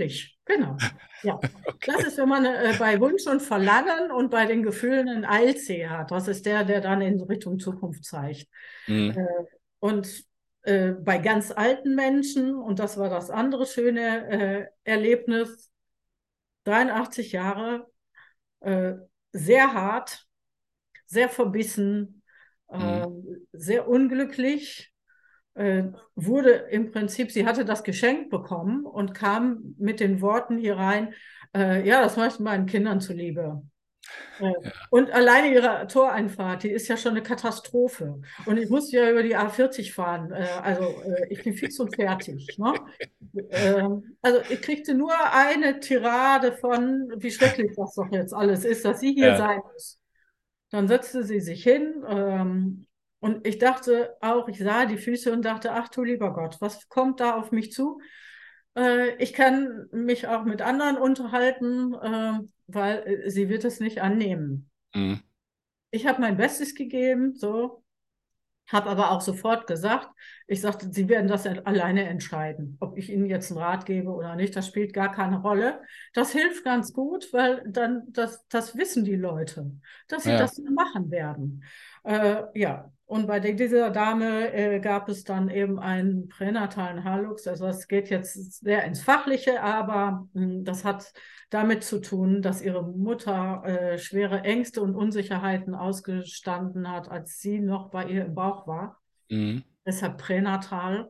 Genau. Ja. Das Okay. ist, wenn man äh, bei Wunsch und Verlangen und bei den Gefühlen einen Eilzeh hat. Das ist der, der dann in Richtung Zukunft zeigt. Mhm. Äh, und äh, bei ganz alten Menschen, und das war das andere schöne äh, Erlebnis, dreiundachtzig Jahre, äh, sehr hart, sehr verbissen, äh, Mhm. sehr unglücklich, äh, wurde im Prinzip, sie hatte das Geschenk bekommen und kam mit den Worten hier rein, äh, ja, das mache ich meinen Kindern zuliebe. Äh, Ja. Und alleine ihre Toreinfahrt, die ist ja schon eine Katastrophe. Und ich musste ja über die A vierzig fahren. Äh, also äh, ich bin fix und fertig. Ne? Ähm, also ich kriegte nur eine Tirade von, wie schrecklich das doch jetzt alles ist, dass sie hier Ja. sein muss. Dann setzte sie sich hin, ähm, und ich dachte auch, ich sah die Füße und dachte, ach du lieber Gott, was kommt da auf mich zu? Äh, ich kann mich auch mit anderen unterhalten, äh, weil äh, sie wird es nicht annehmen. Mhm. Ich habe mein Bestes gegeben, so, habe aber auch sofort gesagt, ich sagte, Sie werden das alleine entscheiden, ob ich Ihnen jetzt einen Rat gebe oder nicht. Das spielt gar keine Rolle. Das hilft ganz gut, weil dann das, das wissen die Leute, dass sie Ja. das machen werden. Äh, ja, und bei dieser Dame äh, gab es dann eben einen pränatalen Haarlux. Also es geht jetzt sehr ins Fachliche, aber mh, das hat damit zu tun, dass ihre Mutter äh, schwere Ängste und Unsicherheiten ausgestanden hat, als sie noch bei ihr im Bauch war. Mhm. Deshalb pränatal.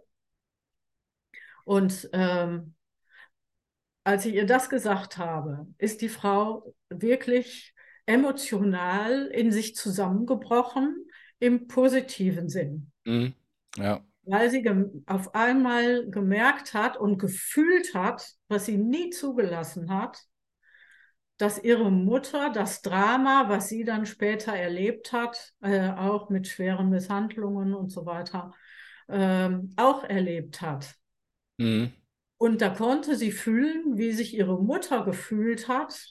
Und ähm, als ich ihr das gesagt habe, ist die Frau wirklich emotional in sich zusammengebrochen im positiven Sinn, Mhm. Ja. weil sie auf einmal gemerkt hat und gefühlt hat, was sie nie zugelassen hat, dass ihre Mutter das Drama, was sie dann später erlebt hat, äh, auch mit schweren Misshandlungen und so weiter, ähm, auch erlebt hat. Mhm. Und da konnte sie fühlen, wie sich ihre Mutter gefühlt hat,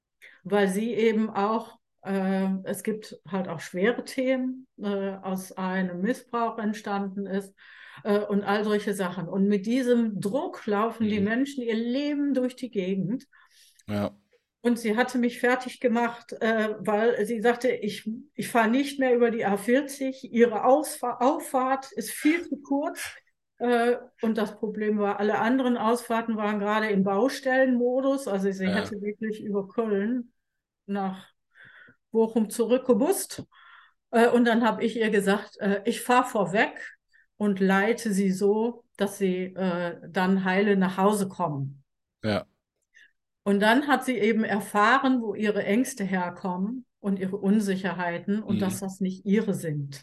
weil sie eben auch, äh, es gibt halt auch schwere Themen, äh, aus einem Missbrauch entstanden ist, äh, und all solche Sachen. Und mit diesem Druck laufen die Mhm. Menschen ihr Leben durch die Gegend. Ja. Und sie hatte mich fertig gemacht, äh, weil sie sagte, ich, ich fahre nicht mehr über die A vierzig. Ihre Ausfahr Auffahrt ist viel zu kurz. Äh, und das Problem war, alle anderen Ausfahrten waren gerade im Baustellenmodus. Also sie Ja. hätte wirklich über Köln nach Bochum zurückgebusst. Äh, und dann habe ich ihr gesagt, äh, ich fahre vorweg und leite sie so, dass sie äh, dann heile nach Hause kommen. Ja. Und dann hat sie eben erfahren, wo ihre Ängste herkommen und ihre Unsicherheiten und Mhm. dass das nicht ihre sind,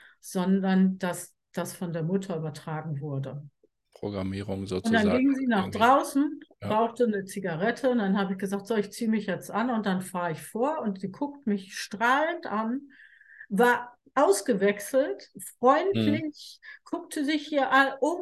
sondern dass das von der Mutter übertragen wurde. Programmierung Und dann sozusagen ging sie nach irgendwie. draußen, Ja. rauchte eine Zigarette und dann habe ich gesagt, so, ich ziehe mich jetzt an und dann fahre ich vor und sie guckt mich strahlend an, war ausgewechselt, Mhm. freundlich, guckte sich hier all um,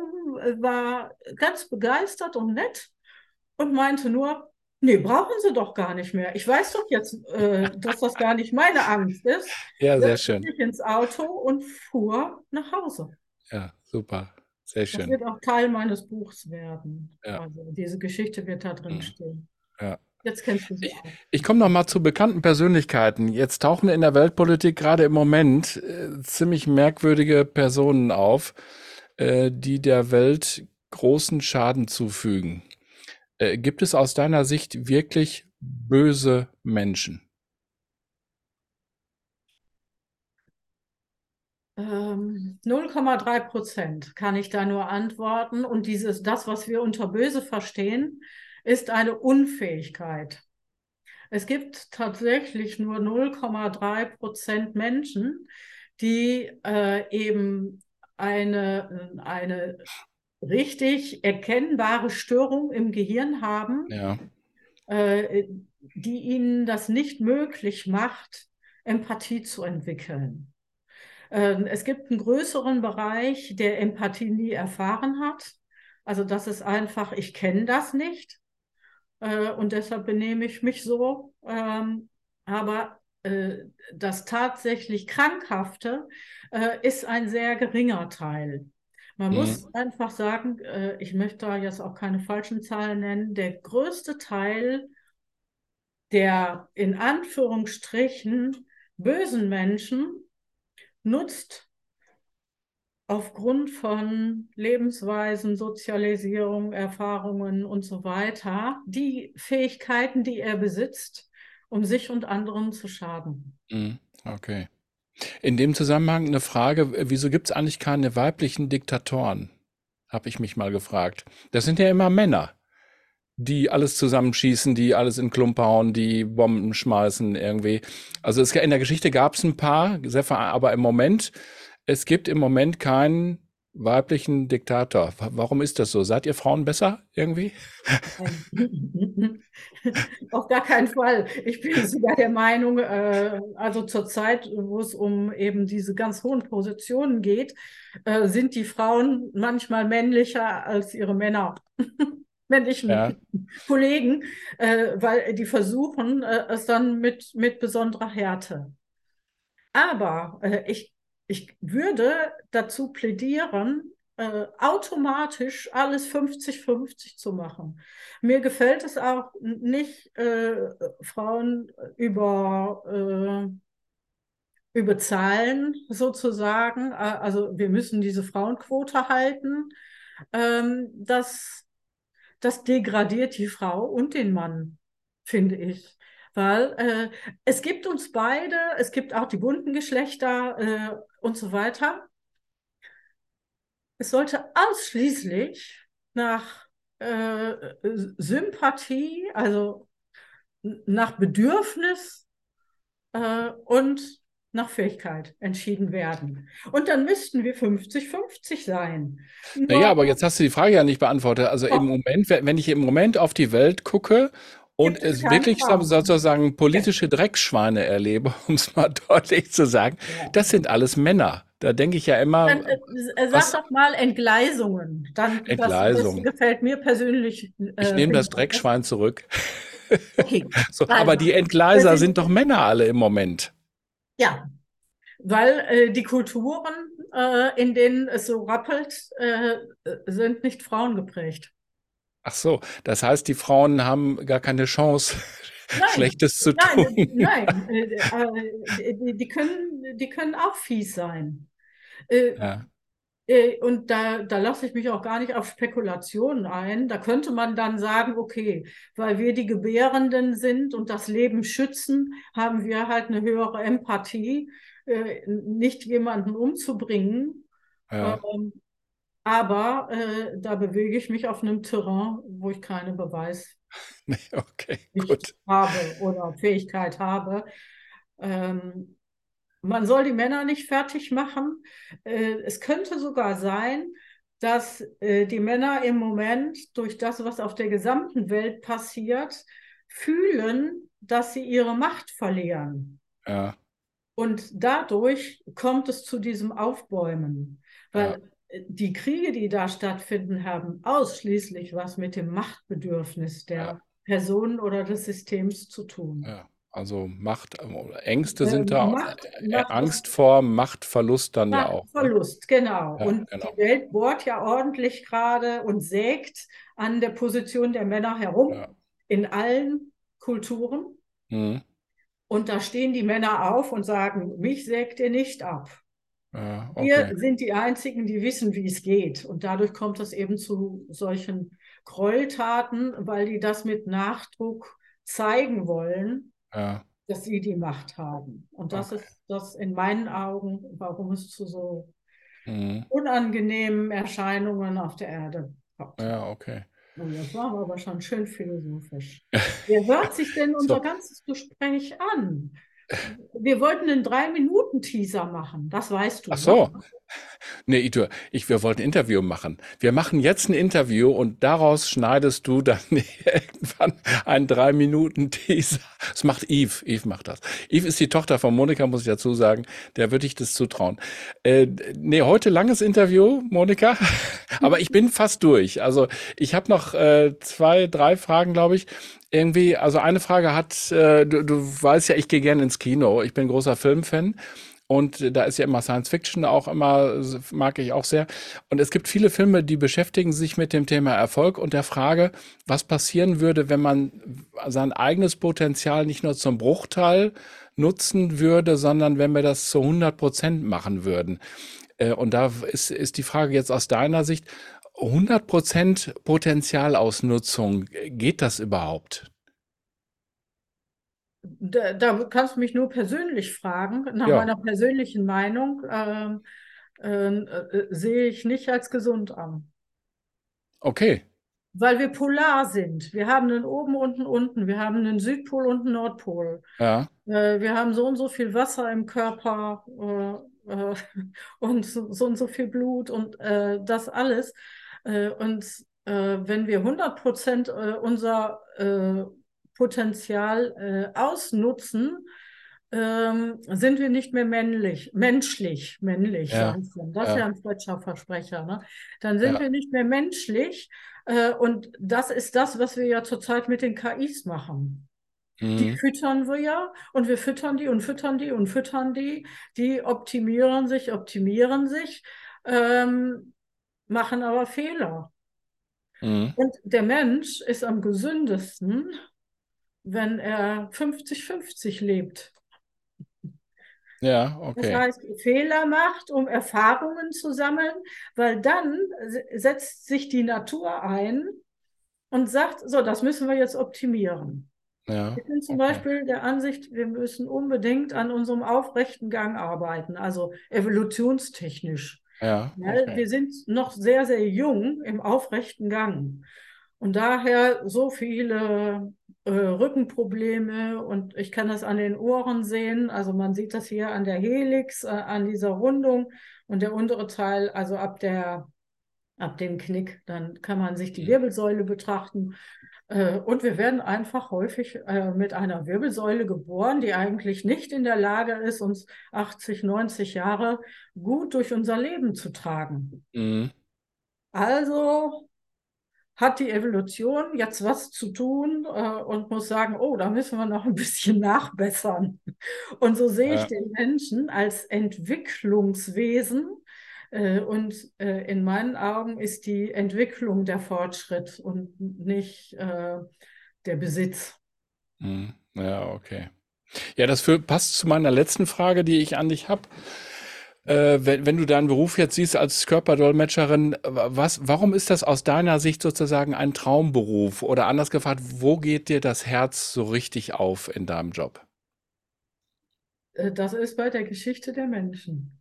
war ganz begeistert und nett und meinte nur, nee, brauchen Sie doch gar nicht mehr. Ich weiß doch jetzt, äh, dass das gar nicht meine Angst ist. Ja, sehr Setzte schön. sich ins Auto und fuhr nach Hause. Ja, super. Sehr Das schön. wird auch Teil meines Buchs werden. Ja. Also diese Geschichte wird da drin Mhm. stehen. Ja. Jetzt kennst du sie Ich, auch. ich komme noch mal zu bekannten Persönlichkeiten. Jetzt tauchen in der Weltpolitik gerade im Moment äh, ziemlich merkwürdige Personen auf, äh, die der Welt großen Schaden zufügen. Äh, gibt es aus deiner Sicht wirklich böse Menschen? Ähm, null Komma drei Prozent kann ich da nur antworten. Und dieses, das, was wir unter böse verstehen, ist eine Unfähigkeit. Es gibt tatsächlich nur null Komma drei Prozent Menschen, die äh, eben eine, eine richtig erkennbare Störung im Gehirn haben, Ja. äh, die ihnen das nicht möglich macht, Empathie zu entwickeln. Äh, es gibt einen größeren Bereich, der Empathie nie erfahren hat. Also das ist einfach, ich kenne das nicht, äh, und deshalb benehme ich mich so. Ähm, aber äh, das tatsächlich Krankhafte äh, ist ein sehr geringer Teil. Man Mhm. muss einfach sagen, äh, ich möchte da jetzt auch keine falschen Zahlen nennen, der größte Teil der in Anführungsstrichen bösen Menschen nutzt aufgrund von Lebensweisen, Sozialisierung, Erfahrungen und so weiter die Fähigkeiten, die er besitzt, um sich und anderen zu schaden. Mhm. Okay. In dem Zusammenhang eine Frage, äh, wieso gibt es eigentlich keine weiblichen Diktatoren? Habe ich mich mal gefragt. Das sind ja immer Männer, die alles zusammenschießen, die alles in Klump hauen, die Bomben schmeißen irgendwie. Also es, in der Geschichte gab es ein paar, sehr ver- aber im Moment, es gibt im Moment keinen weiblichen Diktator. Wa- Warum ist das so? Seid ihr Frauen besser irgendwie? Nein. Auf gar keinen Fall. Ich bin sogar der Meinung, äh, also zur Zeit, wo es um eben diese ganz hohen Positionen geht, äh, sind die Frauen manchmal männlicher als ihre Männer, männlichen Ja, Kollegen, äh, weil die versuchen äh, es dann mit, mit besonderer Härte. Aber äh, ich, ich würde dazu plädieren, äh, automatisch alles fünfzig fünfzig zu machen. Mir gefällt es auch nicht, äh, Frauen über, äh, über Zahlen sozusagen. Äh, also wir müssen diese Frauenquote halten. Ähm, das, das degradiert die Frau und den Mann, finde ich. Weil äh, es gibt uns beide, es gibt auch die bunten Geschlechter äh, und so weiter. Es sollte ausschließlich nach äh, Sympathie, also nach Bedürfnis äh, und nach Fähigkeit entschieden werden. Und dann müssten wir fünfzig fünfzig sein. naja, Nur aber jetzt hast du die Frage ja nicht beantwortet. Also im oh, Moment, wenn wenn ich im Moment auf die Welt gucke und gibt es es keine wirklich so- Frauen. sozusagen Ja. politische Dreckschweine erlebe, um es mal deutlich zu sagen, Ja. das sind alles Männer. Da denke ich ja Dann immer, äh, sag was doch mal Entgleisungen. Dann, das, das Entgleisung. gefällt mir persönlich Ich äh, nehme das besser. Dreckschwein zurück. Okay, So, aber also, die wir Entgleiser sind, sind doch Männer alle im Moment. ja, weil äh, die Kulturen, äh, in denen es so rappelt, äh, sind nicht frauengeprägt. Ach so, das heißt, die Frauen haben gar keine Chance, Nein, Schlechtes zu nein, tun. nein, äh, äh, die, die können, die können auch fies sein. Äh, Ja, Äh, Und da, da lasse ich mich auch gar nicht auf Spekulationen ein. Da könnte man dann sagen, okay, weil wir die Gebärenden sind und das Leben schützen, haben wir halt eine höhere Empathie, äh, nicht jemanden umzubringen. ja. Ähm, aber äh, da bewege ich mich auf einem Terrain, wo ich keine Beweissicht Nee, okay, gut. habe oder Fähigkeit habe. Ähm, Man soll die Männer nicht fertig machen. Äh, Es könnte sogar sein, dass äh, die Männer im Moment durch das, was auf der gesamten Welt passiert, fühlen, dass sie ihre Macht verlieren. Ja, Und dadurch kommt es zu diesem Aufbäumen, ja, weil äh, die Kriege, die da stattfinden, haben ausschließlich was mit dem Machtbedürfnis ja, der Personen oder des Systems zu tun. ja. Also Macht, äh, Ängste sind Ähm, da, Macht, äh, äh, Macht ist Angst vor Machtverlust dann ja auch, ne? Machtverlust, genau. Ja, Und die genau. Welt bohrt ja ordentlich gerade und sägt an der Position der Männer herum Ja. in allen Kulturen. Mhm. Und da stehen die Männer auf und sagen, mich sägt ihr nicht ab. Ja, Wir okay. sind die Einzigen, die wissen, wie es geht. Und dadurch kommt es eben zu solchen Gräueltaten, weil die das mit Nachdruck zeigen wollen, Ja, dass sie die Macht haben. Und das okay. ist das in meinen Augen, warum es zu so Mhm. unangenehmen Erscheinungen auf der Erde kommt. Ja, okay. Oh, jetzt waren wir aber schon schön philosophisch. Wer hört sich denn unser So. ganzes Gespräch an? Wir wollten einen Drei-Minuten-Teaser machen, das weißt Ach du, ne? so. Nee, Itur, ich, wir wollten ein Interview machen. Wir machen jetzt ein Interview und daraus schneidest du dann irgendwann einen drei Minuten Teaser. Das macht Yves. Yves macht das. Yves ist die Tochter von Monika, muss ich dazu sagen. Der würde ich das zutrauen. Äh, nee, heute langes Interview, Monika. Aber ich bin fast durch. Also ich habe noch äh, zwei, drei Fragen, glaube ich. Irgendwie, also eine Frage hat, äh, du, du weißt ja, ich gehe gerne ins Kino. Ich bin großer Filmfan. Und äh, da ist ja immer Science Fiction auch immer, s- mag ich auch sehr. Und es gibt viele Filme, die beschäftigen sich mit dem Thema Erfolg und der Frage, was passieren würde, wenn man sein eigenes Potenzial nicht nur zum Bruchteil nutzen würde, sondern wenn wir das zu hundert Prozent machen würden. Äh, Und da ist, ist die Frage jetzt aus deiner Sicht, hundert Prozent Potenzialausnutzung, geht das überhaupt? Da, da kannst du mich nur persönlich fragen. Nach Ja, meiner persönlichen Meinung ähm, ähm, äh, sehe ich nicht als gesund an. okay. Weil wir polar sind. Wir haben einen oben und einen unten. Wir haben einen Südpol und einen Nordpol. Ja. Äh, wir haben so und so viel Wasser im Körper äh, äh, und so, so und so viel Blut und äh, das alles. Äh, und äh, wenn wir hundert Prozent äh, unser äh, Potenzial äh, ausnutzen, ähm, sind wir nicht mehr männlich, menschlich, männlich, Ja, sage ich schon. Das ist ja, ja ein falscher Versprecher. Ne? Dann sind ja. wir nicht mehr menschlich. Äh, und das ist das, was wir ja zurzeit mit den K Is machen. Die Mhm. füttern wir ja und wir füttern die und füttern die und füttern die. Die optimieren sich, optimieren sich, ähm, machen aber Fehler. Mhm. Und der Mensch ist am gesündesten, wenn er fünfzig fünfzig lebt. Ja, Das okay. heißt, Fehler macht, um Erfahrungen zu sammeln, weil dann setzt sich die Natur ein und sagt, so, das müssen wir jetzt optimieren. Ja, Ich bin zum okay. Beispiel der Ansicht, wir müssen unbedingt an unserem aufrechten Gang arbeiten, also evolutionstechnisch. Ja, Weil okay. wir sind noch sehr, sehr jung im aufrechten Gang. Und daher so viele äh, Rückenprobleme und ich kann das an den Ohren sehen. Also man sieht das hier an der Helix, äh, an dieser Rundung und der untere Teil, also ab der, ab dem Knick, dann kann man sich die Mhm. Wirbelsäule betrachten. Äh, Und wir werden einfach häufig äh, mit einer Wirbelsäule geboren, die eigentlich nicht in der Lage ist, uns achtzig, neunzig Jahre gut durch unser Leben zu tragen. Mhm. Also hat die Evolution jetzt was zu tun äh, und muss sagen, oh, da müssen wir noch ein bisschen nachbessern. Und so sehe ich Ja. den Menschen als Entwicklungswesen. Äh, und äh, in meinen Augen ist die Entwicklung der Fortschritt und nicht äh, der Besitz. Mhm. Ja, okay. Ja, das für, passt zu meiner letzten Frage, die ich an dich habe. Äh, wenn, wenn du deinen Beruf jetzt siehst als Körperdolmetscherin, was, warum ist das aus deiner Sicht sozusagen ein Traumberuf? Oder anders gefragt, wo geht dir das Herz so richtig auf in deinem Job? Äh, Das ist bei der Geschichte der Menschen.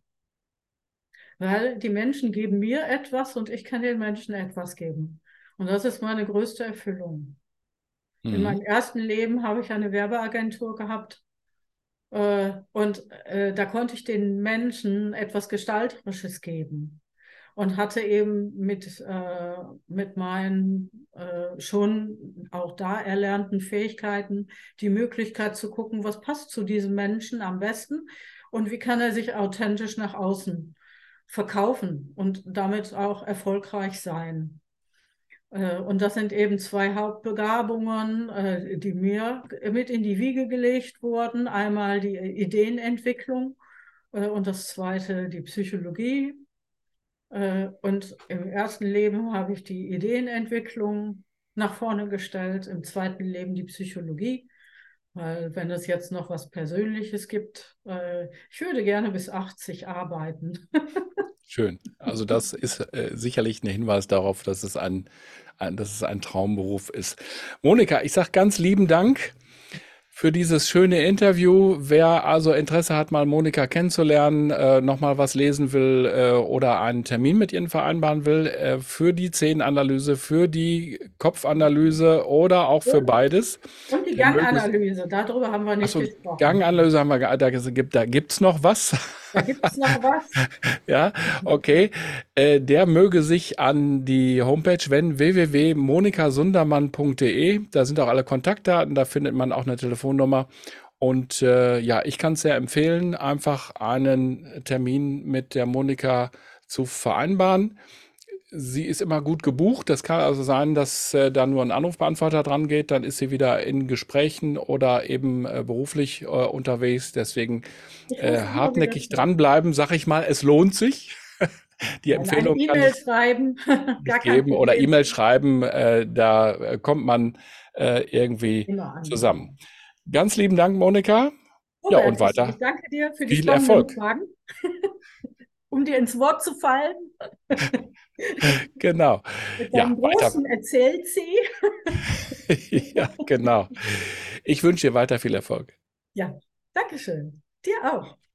Weil die Menschen geben mir etwas und ich kann den Menschen etwas geben. Und das ist meine größte Erfüllung. In Mhm. meinem ersten Leben habe ich eine Werbeagentur gehabt. Äh, und äh, da konnte ich den Menschen etwas Gestalterisches geben und hatte eben mit, äh, mit meinen äh, schon auch da erlernten Fähigkeiten die Möglichkeit zu gucken, was passt zu diesem Menschen am besten und wie kann er sich authentisch nach außen verkaufen und damit auch erfolgreich sein. Äh, Und das sind eben zwei Hauptbegabungen, äh, die mir mit in die Wiege gelegt wurden. Einmal die Ideenentwicklung äh, und das zweite die Psychologie. Äh, Und im ersten Leben habe ich die Ideenentwicklung nach vorne gestellt, im zweiten Leben die Psychologie. Weil wenn es jetzt noch was Persönliches gibt, äh, ich würde gerne bis achtzig arbeiten. Schön. Also das ist äh, sicherlich ein Hinweis darauf, dass es ein, ein, dass es ein Traumberuf ist. Monika, ich sage ganz lieben Dank für dieses schöne Interview. Wer also Interesse hat, mal Monika kennenzulernen, äh, nochmal was lesen will äh, oder einen Termin mit Ihnen vereinbaren will, äh, für die Zehenanalyse, für die Kopfanalyse oder auch für Und, beides, und die der möge es. Ganganalyse, darüber haben wir nicht Achso, gesprochen. Ganganalyse haben wir, ge- da gibt, da gibt's noch was. Da gibt es noch was. Ja, okay. Äh, der möge sich an die Homepage wenden, w w w punkt monika sundermann punkt de. Da sind auch alle Kontaktdaten, da findet man auch eine Telefonnummer. Und äh, ja, ich kann es sehr empfehlen, einfach einen Termin mit der Monika zu vereinbaren. sie ist immer gut gebucht. Das kann also sein, dass äh, da nur ein Anrufbeantworter dran geht, dann ist sie wieder in Gesprächen oder eben äh, beruflich äh, unterwegs. Deswegen Ich äh, rufe immer wieder hartnäckig zurück. dranbleiben, sag ich mal, es lohnt sich. Die Nein, eine Empfehlung kann E-Mail ich schreiben, nicht gar kein geben oder Problem. E-Mail schreiben, äh, da äh, kommt man äh, irgendwie Immer an, zusammen. genau. Ganz lieben Dank, Monika. Ja, und Robert, ich, ich weiter danke dir für die viel spannenden Erfolg. Fragen, um dir ins Wort zu fallen Genau. mit Ja, deinem weiter. großen Erzähl-C. Ja, genau. Ich wünsche dir weiter viel Erfolg. Ja, danke schön. Dir auch.